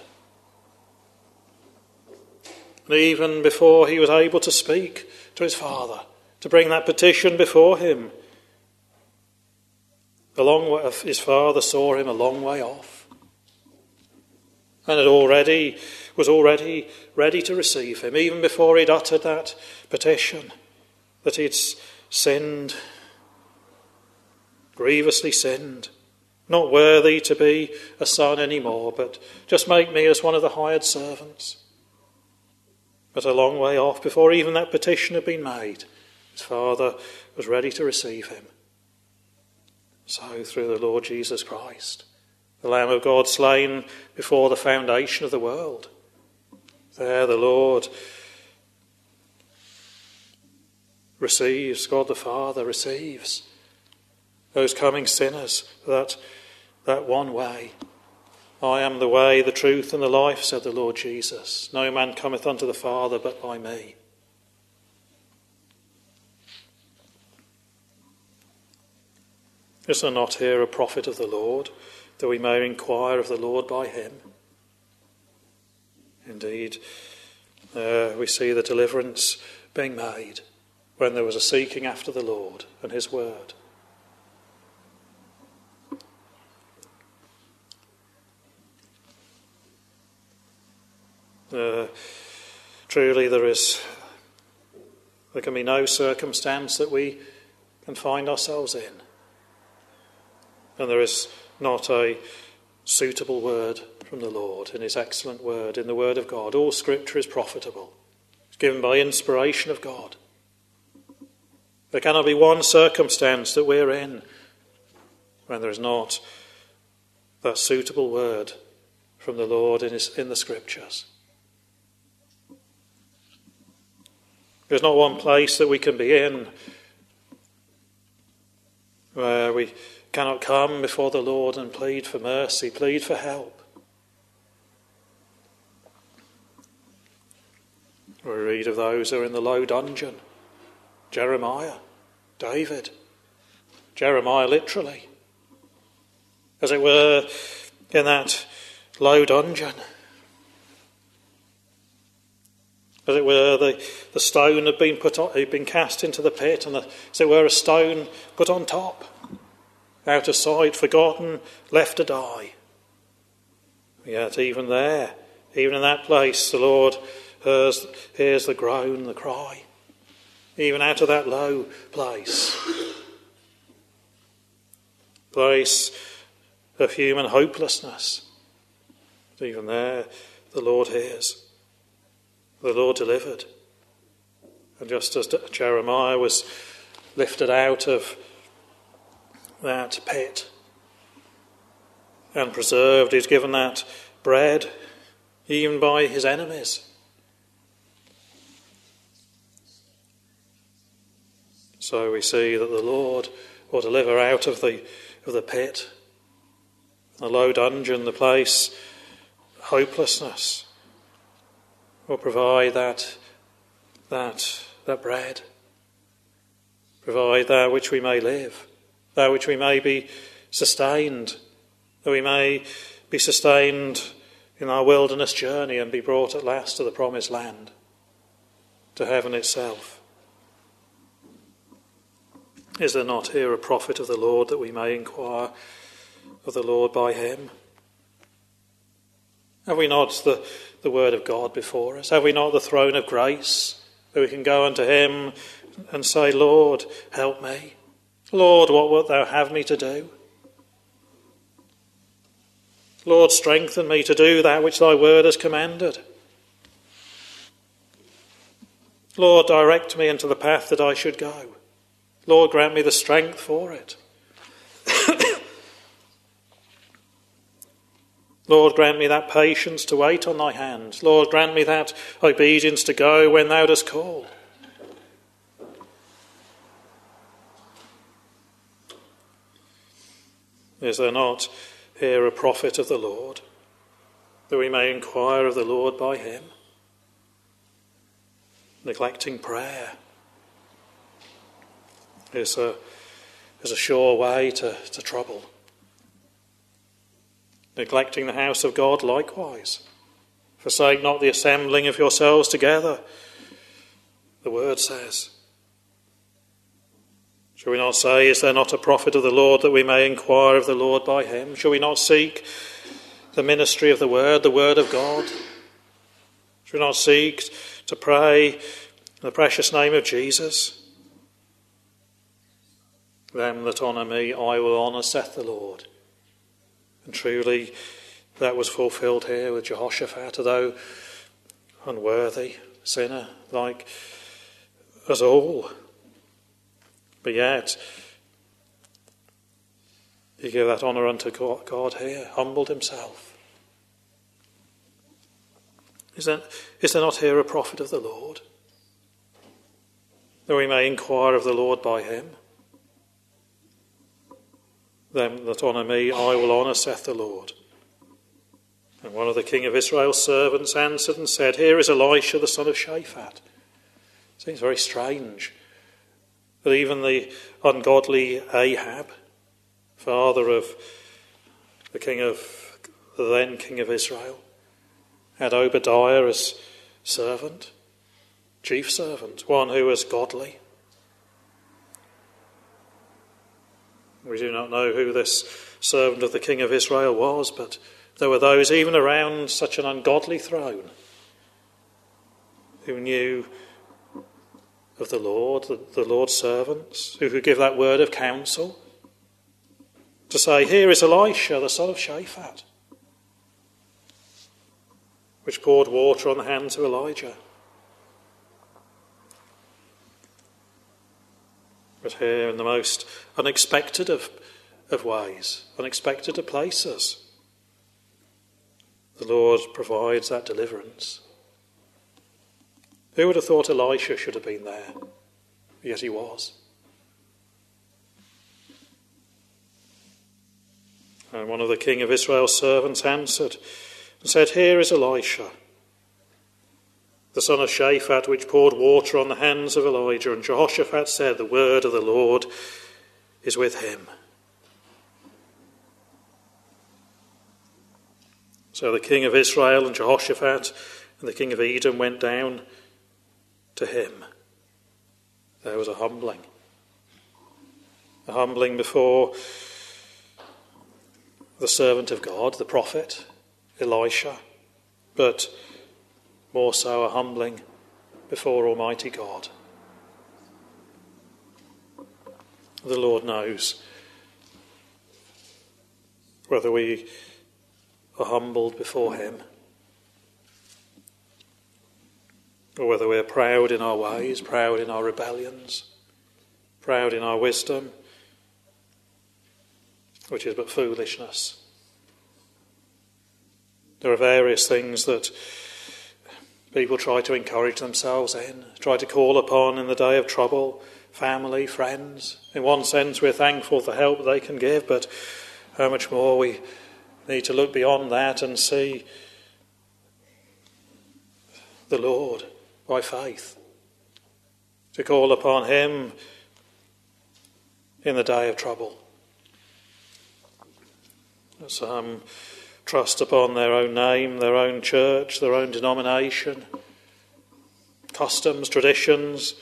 Speaker 2: And even before he was able to speak to his father, to bring that petition before him, the long way, his father saw him a long way off, and had already was already ready to receive him, even before he'd uttered that petition, that he'd sinned, grievously sinned, not worthy to be a son anymore, but just make me as one of the hired servants. But a long way off, before even that petition had been made, his father was ready to receive him. So through the Lord Jesus Christ, the Lamb of God slain before the foundation of the world, there the Lord receives, God the Father receives those coming sinners, that, that one way. I am the way, the truth and the life, said the Lord Jesus. No man cometh unto the Father but by me. Is there not here a prophet of the Lord, that we may inquire of the Lord by him? Indeed, uh, we see the deliverance being made when there was a seeking after the Lord and his word. Uh, truly there is, there can be no circumstance that we can find ourselves in, and there is not a suitable word from the Lord in his excellent word, in the word of God. All scripture is profitable. It's given by inspiration of God. There cannot be one circumstance that we're in when there is not that suitable word from the Lord in, his, in the scriptures. There's not one place that we can be in where we cannot come before the Lord and plead for mercy, plead for help. We read of those who are in the low dungeon. Jeremiah, David, Jeremiah literally, as it were, in that low dungeon. As it were, the, the stone had been put on, had been cast into the pit, and the, as it were, a stone put on top, out of sight, forgotten, left to die. Yet even there, even in that place, the Lord hears, hears the groan, the cry, even out of that low place, place of human hopelessness. Even there, the Lord hears. The Lord delivered. And just as Jeremiah was lifted out of that pit and preserved, he's given that bread even by his enemies. So we see that the Lord will deliver out of the of the pit, the low dungeon, the place of hopelessness, will provide that that that bread, provide that which we may live, that which we may be sustained, that we may be sustained in our wilderness journey and be brought at last to the promised land, to heaven itself. Is there not here a prophet of the Lord, that we may inquire of the Lord by him? Have we not the, the word of God before us? Have we not the throne of grace, that we can go unto him and say, Lord, help me. Lord, what wilt thou have me to do? Lord, strengthen me to do that which thy word has commanded. Lord, direct me into the path that I should go. Lord, grant me the strength for it. Lord, grant me that patience to wait on thy hand. Lord, grant me that obedience to go when thou dost call. Is there not here a prophet of the Lord, that we may inquire of the Lord by him? Neglecting prayer is a, is a sure way to, to trouble. Neglecting the house of God likewise. Forsake not the assembling of yourselves together, the word says. Shall we not say, is there not a prophet of the Lord, that we may inquire of the Lord by him? Shall we not seek the ministry of the word, the word of God? Shall we not seek to pray in the precious name of Jesus? Them that honour me I will honour, saith the Lord. And truly that was fulfilled here with Jehoshaphat, though unworthy, sinner like us all. But yet he gave that honour unto God here, humbled himself. Is there, is there not here a prophet of the Lord, that we may inquire of the Lord by him? Them that honour me I will honour, saith the Lord. And one of the king of Israel's servants answered and said, Here is Elisha the son of Shaphat. Seems very strange that even the ungodly Ahab, father of the king of the then king of Israel, had Obadiah as servant, chief servant, one who was godly. We do not know who this servant of the king of Israel was, but there were those even around such an ungodly throne who knew of the Lord, the, the Lord's servants, who could give that word of counsel to say, Here is Elisha, the son of Shaphat, which poured water on the hands of Elijah. But here in the most unexpected of, of ways, unexpected of places, the Lord provides that deliverance. Who would have thought Elisha should have been there? Yet he was. And one of the king of Israel's servants answered and said, Here is Elisha, the son of Shaphat, which poured water on the hands of Elijah. And Jehoshaphat said, The word of the Lord is with him. So the king of Israel and Jehoshaphat and the king of Edom went down to him. There was a humbling. A humbling before the servant of God, the prophet, Elisha, but more so a humbling before Almighty God. The Lord knows whether we are humbled before him or whether we are proud in our ways, proud in our rebellions, proud in our wisdom, which is but foolishness. There are various things that people try to encourage themselves in, try to call upon in the day of trouble, family, friends. In one sense, we're thankful for the help they can give, but how much more we need to look beyond that and see the Lord by faith, to call upon him in the day of trouble. Some trust upon their own name, their own church, their own denomination, customs, traditions,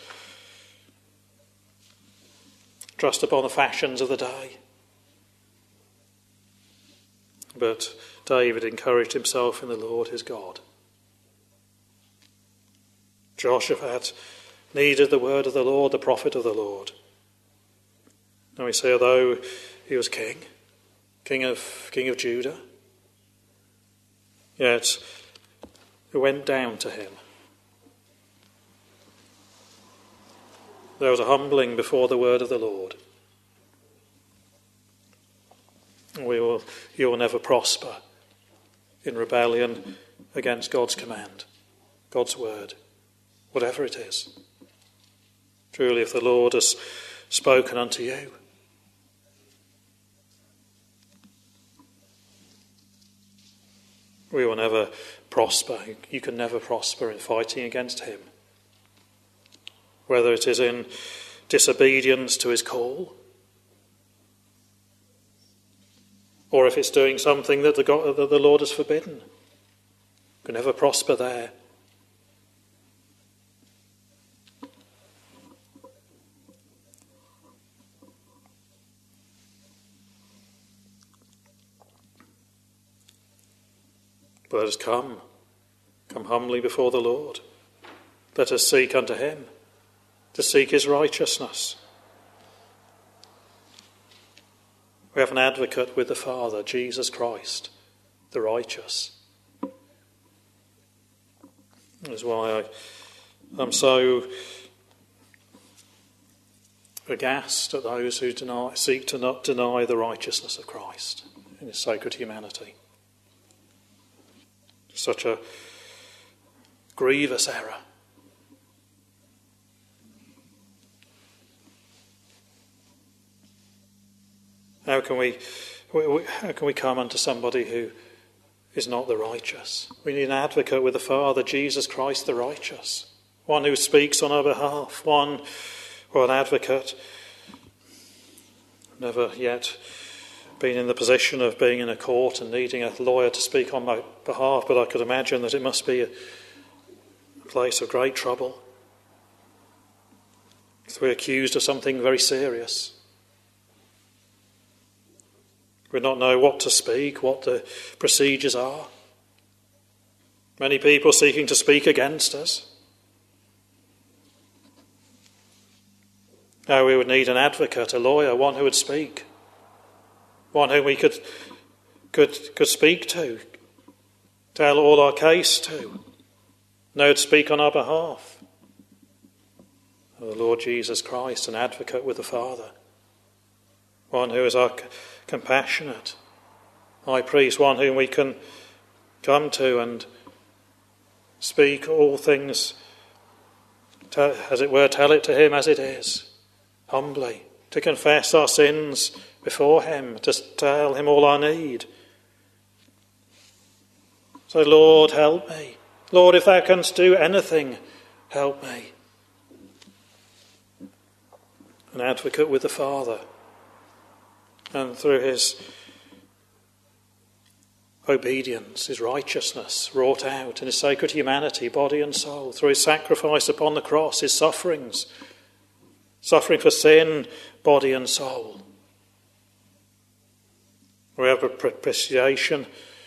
Speaker 2: trust upon the fashions of the day. But David encouraged himself in the Lord his God. Jehoshaphat needed the word of the Lord, the prophet of the Lord. And we say, although he was king, king of king of Judah, yet it went down to him. There was a humbling before the word of the Lord. We will, you will never prosper in rebellion against God's command, God's word, whatever it is. Truly, if the Lord has spoken unto you, we will never prosper. You can never prosper in fighting against him. Whether it is in disobedience to his call, or if it's doing something that the, God, that the Lord has forbidden. You can never prosper there. But let us come, come humbly before the Lord. Let us seek unto him, to seek his righteousness. We have an advocate with the Father, Jesus Christ, the righteous. That's why I am so aghast at those who deny, seek to not deny the righteousness of Christ in his sacred humanity. Such a grievous error. How can we, how can we come unto somebody who is not the righteous? We need an advocate with the Father, Jesus Christ the righteous. One who speaks on our behalf. One, or an advocate, never yet been in the position of being in a court and needing a lawyer to speak on my behalf, but I could imagine that it must be a place of great trouble. If we're accused of something very serious, we not know what to speak, what the procedures are. Many people seeking to speak against us. Now we would need an advocate, a lawyer, one who would speak. One whom we could could could speak to, tell all our case to, know to speak on our behalf. The Lord Jesus Christ, an advocate with the Father, one who is our compassionate high priest, one whom we can come to and speak all things, to, as it were, tell it to him as it is, humbly, to confess our sins before him, to tell him all our need. So, Lord, help me. Lord, if thou canst do anything, help me. An advocate with the Father, and through his obedience, his righteousness wrought out in his sacred humanity, body and soul, through his sacrifice upon the cross, his sufferings, suffering for sin, body and soul. We have a propitiation.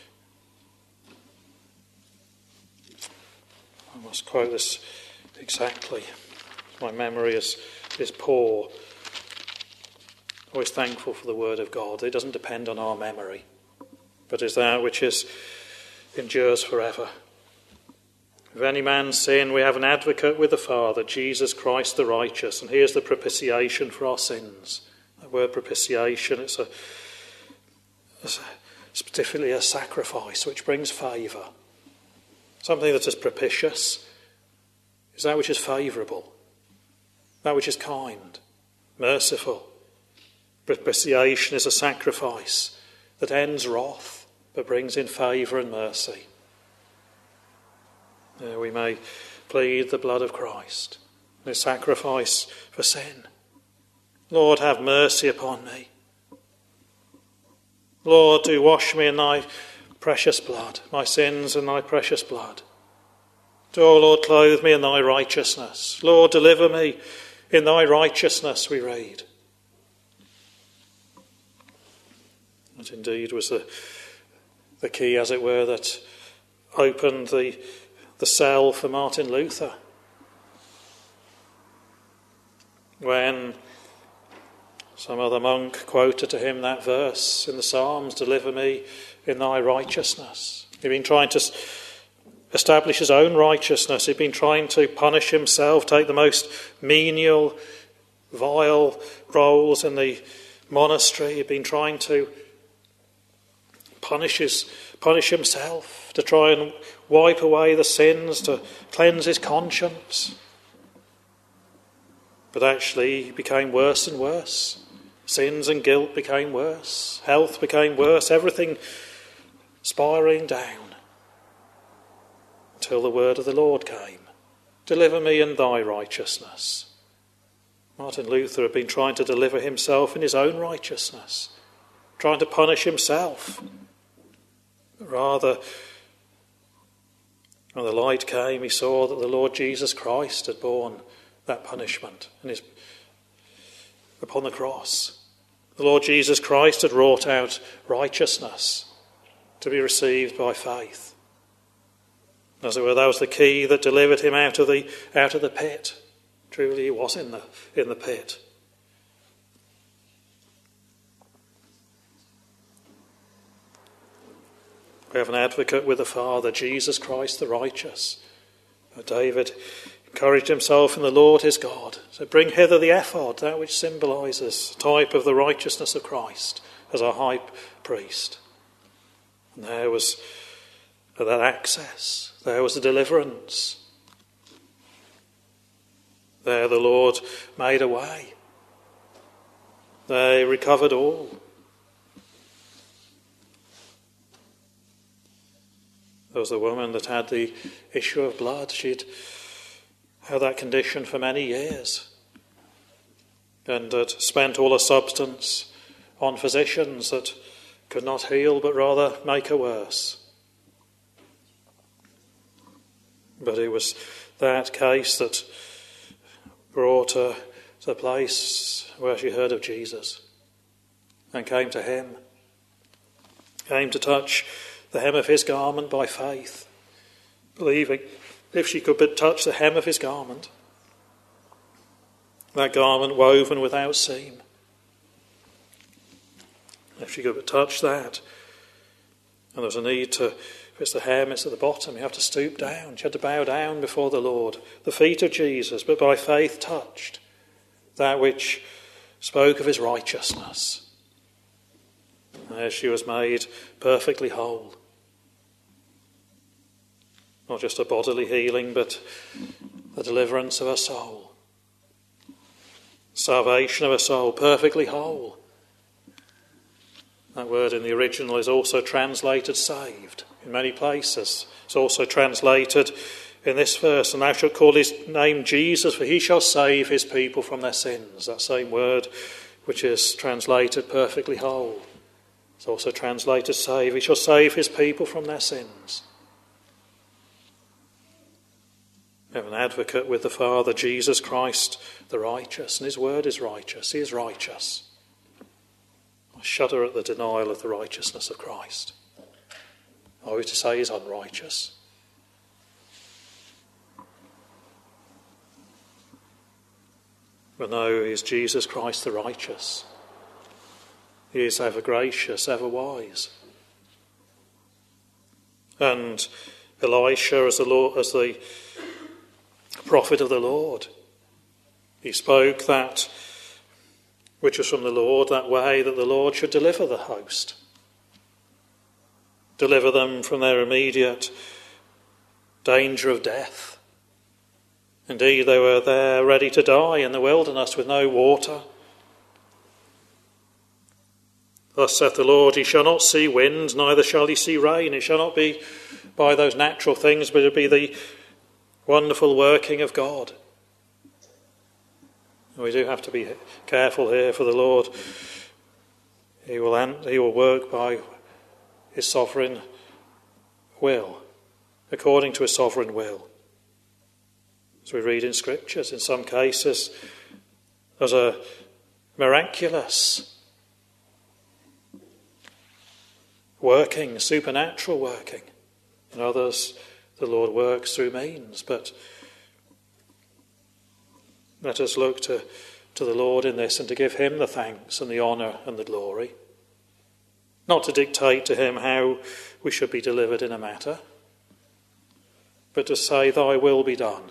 Speaker 2: I must quote this exactly. My memory is, is poor. Always thankful for the word of God. It doesn't depend on our memory, but is that which is endures forever. If any man sin, we have an advocate with the Father, Jesus Christ the righteous, and he is the propitiation for our sins. The word propitiation, it's a specifically a sacrifice which brings favour. Something that is propitious is that which is favourable, that which is kind, merciful. Propitiation is a sacrifice that ends wrath but brings in favour and mercy. There we may plead the blood of Christ, his sacrifice for sin. Lord, have mercy upon me. Lord, do wash me in thy precious blood, my sins in thy precious blood. Do, O Lord, clothe me in thy righteousness. Lord, deliver me in thy righteousness, we read. That indeed was the, the key, as it were, that opened the, the cell for Martin Luther. When some other monk quoted to him that verse in the Psalms, deliver me in thy righteousness. He'd been trying to establish his own righteousness. He'd been trying to punish himself, take the most menial, vile roles in the monastery. He'd been trying to punish his, punish himself, to try and wipe away the sins, to cleanse his conscience. But actually, he became worse and worse. Sins and guilt became worse. Health became worse. Everything spiraling down. Until the word of the Lord came. Deliver me in thy righteousness. Martin Luther had been trying to deliver himself in his own righteousness. Trying to punish himself. But rather, when the light came, he saw that the Lord Jesus Christ had borne that punishment and his, upon the cross. The Lord Jesus Christ had wrought out righteousness to be received by faith. As it were, that was the key that delivered him out of the out of the pit. Truly, he was in the in the pit. We have an advocate with the Father, Jesus Christ the righteous. David encouraged himself in the Lord his God. So bring hither the ephod, that which symbolises, type of the righteousness of Christ as our high priest. And there was that access. There was the deliverance. There the Lord made a way. They recovered all. There was the woman that had the issue of blood. She'd had that condition for many years and had spent all her substance on physicians that could not heal but rather make her worse. But it was that case that brought her to the place where she heard of Jesus and came to him, came to touch the hem of his garment by faith, believing if she could but touch the hem of his garment, that garment woven without seam, if she could but touch that, and there was a need to, if it's the hem, it's at the bottom, you have to stoop down, she had to bow down before the Lord, the feet of Jesus, but by faith touched that which spoke of his righteousness. There she was made perfectly whole. Not just a bodily healing, but the deliverance of her soul. Salvation of her soul, perfectly whole. That word in the original is also translated saved in many places. It's also translated in this verse, and thou shalt call his name Jesus, for he shall save his people from their sins. That same word which is translated perfectly whole. It's also translated save. He shall save his people from their sins. We have an advocate with the Father, Jesus Christ the righteous, and his word is righteous. He is righteous. I shudder at the denial of the righteousness of Christ. Are we to say he's unrighteous? But no, he is Jesus Christ the righteous. He is ever gracious, ever wise. And Elisha, as the Lord, as the prophet of the Lord, he spoke that which was from the Lord, that way that the Lord should deliver the host. deliver them from their immediate danger of death. Indeed, they were there ready to die in the wilderness with no water. Thus saith the Lord, ye shall not see wind, neither shall ye see rain. It shall not be by those natural things, but it will be the wonderful working of God. And we do have to be careful here, for the Lord, he will, he will work by his sovereign will, according to his sovereign will. As we read in scriptures, in some cases, there's a miraculous working, supernatural working. In others, the Lord works through means. But let us look to, to the Lord in this and to give him the thanks and the honour and the glory. Not to dictate to him how we should be delivered in a matter, but to say, thy will be done.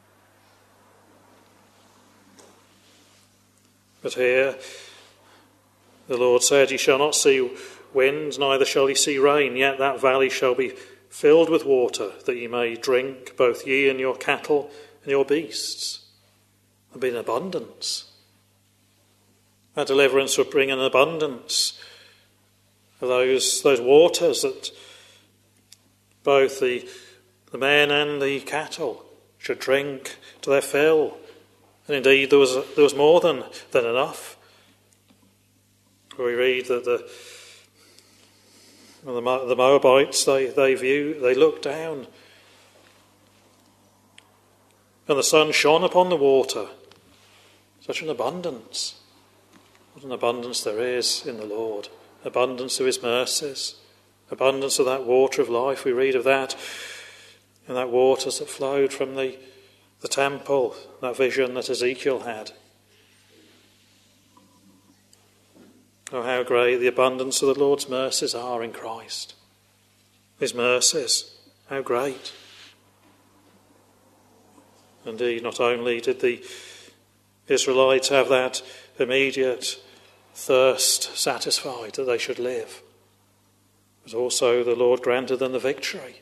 Speaker 2: But here the Lord said, ye shall not see wind, neither shall ye see rain, yet that valley shall be filled with water, that ye may drink, both ye and your cattle and your beasts. There'll be an abundance. That deliverance would bring an abundance of those, those waters that both the, the men and the cattle should drink to their fill. And indeed there was, there was more than, than enough. We read that the The Moabites, they, they view, they looked down, and the sun shone upon the water. Such an abundance. What an abundance there is in the Lord. Abundance of his mercies. Abundance of that water of life. We read of that in that waters that flowed from the, the temple, that vision that Ezekiel had. Oh, how great the abundance of the Lord's mercies are in Christ. His mercies, how great. Indeed, not only did the Israelites have that immediate thirst satisfied that they should live, but also the Lord granted them the victory.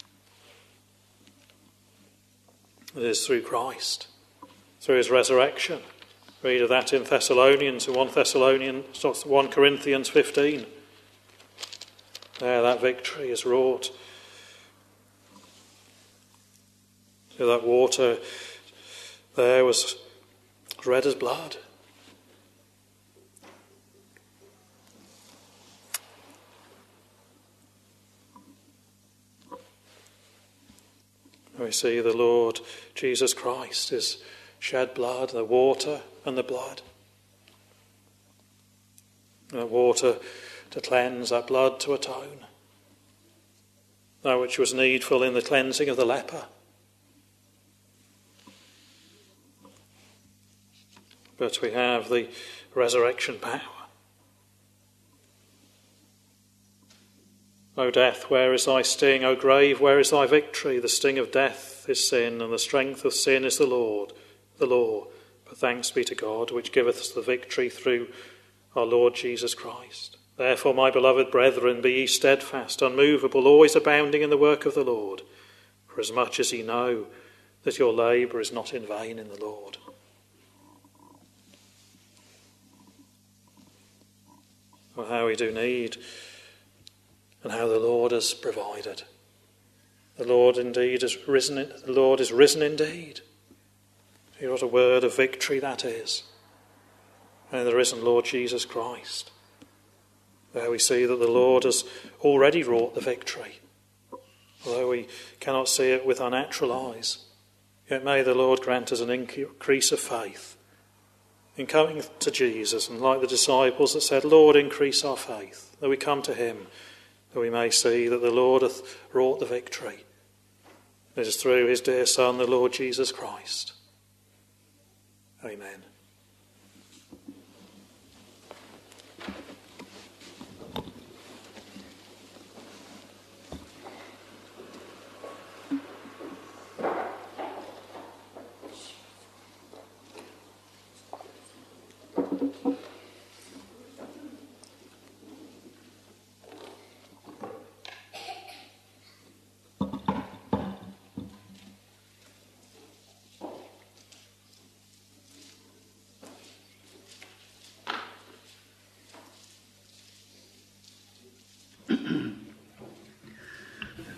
Speaker 2: It is through Christ, through his resurrection. Read of that in Thessalonians, in First Thessalonians, First Corinthians fifteen. There, that victory is wrought. So that water there was red as blood. We see the Lord Jesus Christ is shed blood, the water and the blood. The water to cleanse, that blood to atone. That which was needful in the cleansing of the leper. But we have the resurrection power. O death, where is thy sting? O grave, where is thy victory? The sting of death is sin, and the strength of sin is the Lord, the law. But thanks be to God, which giveth us the victory through our Lord Jesus Christ. Therefore, my beloved brethren, be ye steadfast, unmovable, always abounding in the work of the Lord, for as much as ye know that your labour is not in vain in the Lord. Oh, how we do need, and how the Lord has provided. The Lord indeed is risen. The Lord is risen indeed. Hear what a word of victory that is. And the risen Lord Jesus Christ. There we see that the Lord has already wrought the victory, although we cannot see it with our natural eyes. Yet may the Lord grant us an increase of faith in coming to Jesus, and like the disciples that said, Lord, increase our faith, that we come to him, that we may see that the Lord hath wrought the victory. It is through his dear Son, the Lord Jesus Christ. Amen.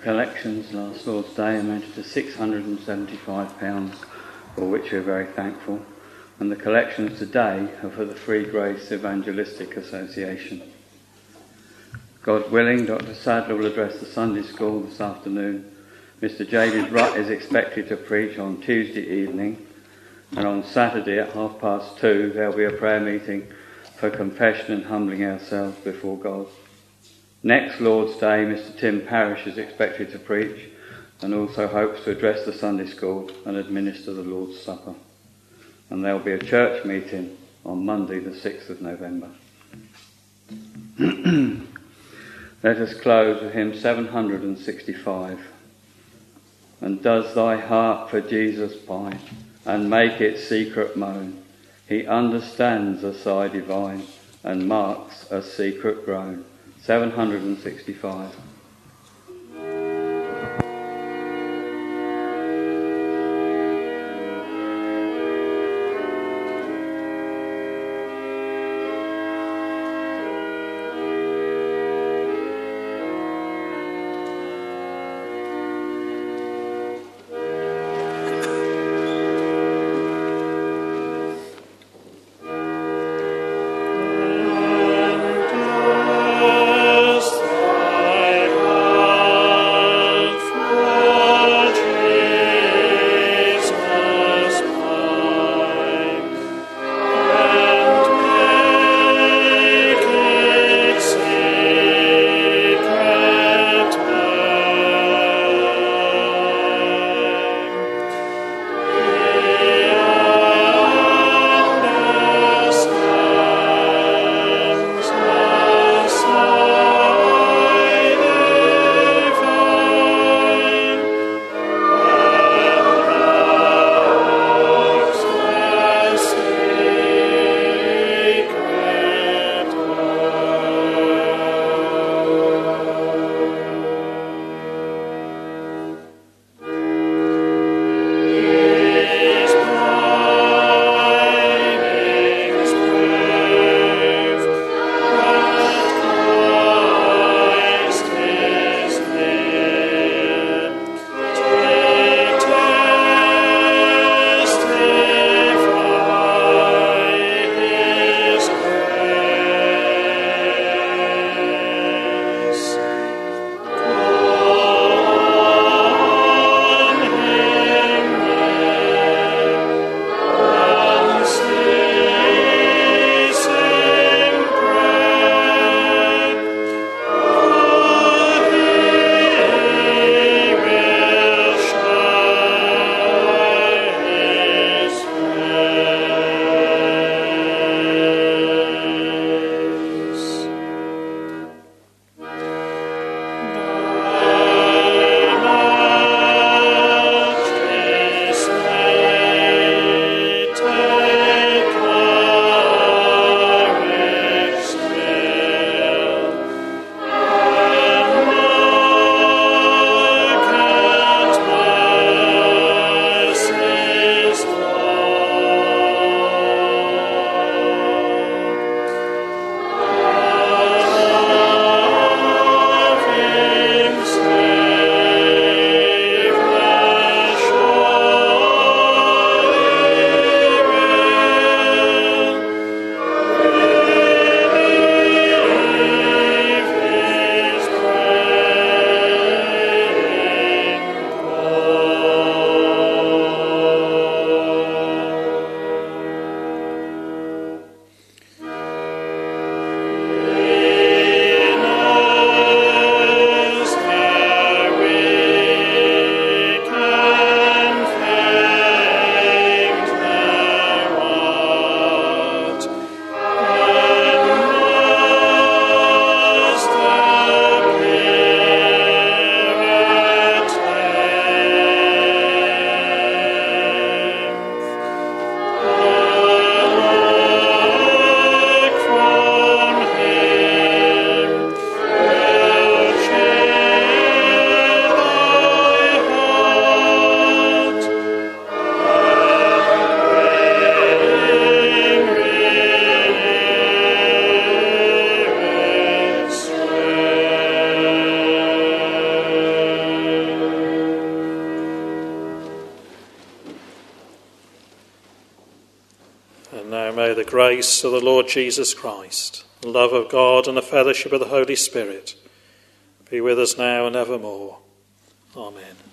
Speaker 1: Collections last Lord's Day amounted to six hundred seventy-five pounds, for which we're very thankful. And the collections today are for the Free Grace Evangelistic Association. God willing, Doctor Sadler will address the Sunday school this afternoon. Mister David Rutt is expected to preach on Tuesday evening, and on Saturday at half past two there'll be a prayer meeting for confession and humbling ourselves before God. Next Lord's Day, Mister Tim Parrish is expected to preach and also hopes to address the Sunday school and administer the Lord's Supper. And there'll be a church meeting on Monday the sixth of November. Let us close with hymn seven hundred sixty-five. And does thy heart for Jesus pine, and make its secret moan? He understands a sigh divine, and marks a secret groan. seven hundred sixty-five.
Speaker 2: Thy may the grace of the Lord Jesus Christ, the love of God and the fellowship of the Holy Spirit be with us now and evermore. Amen.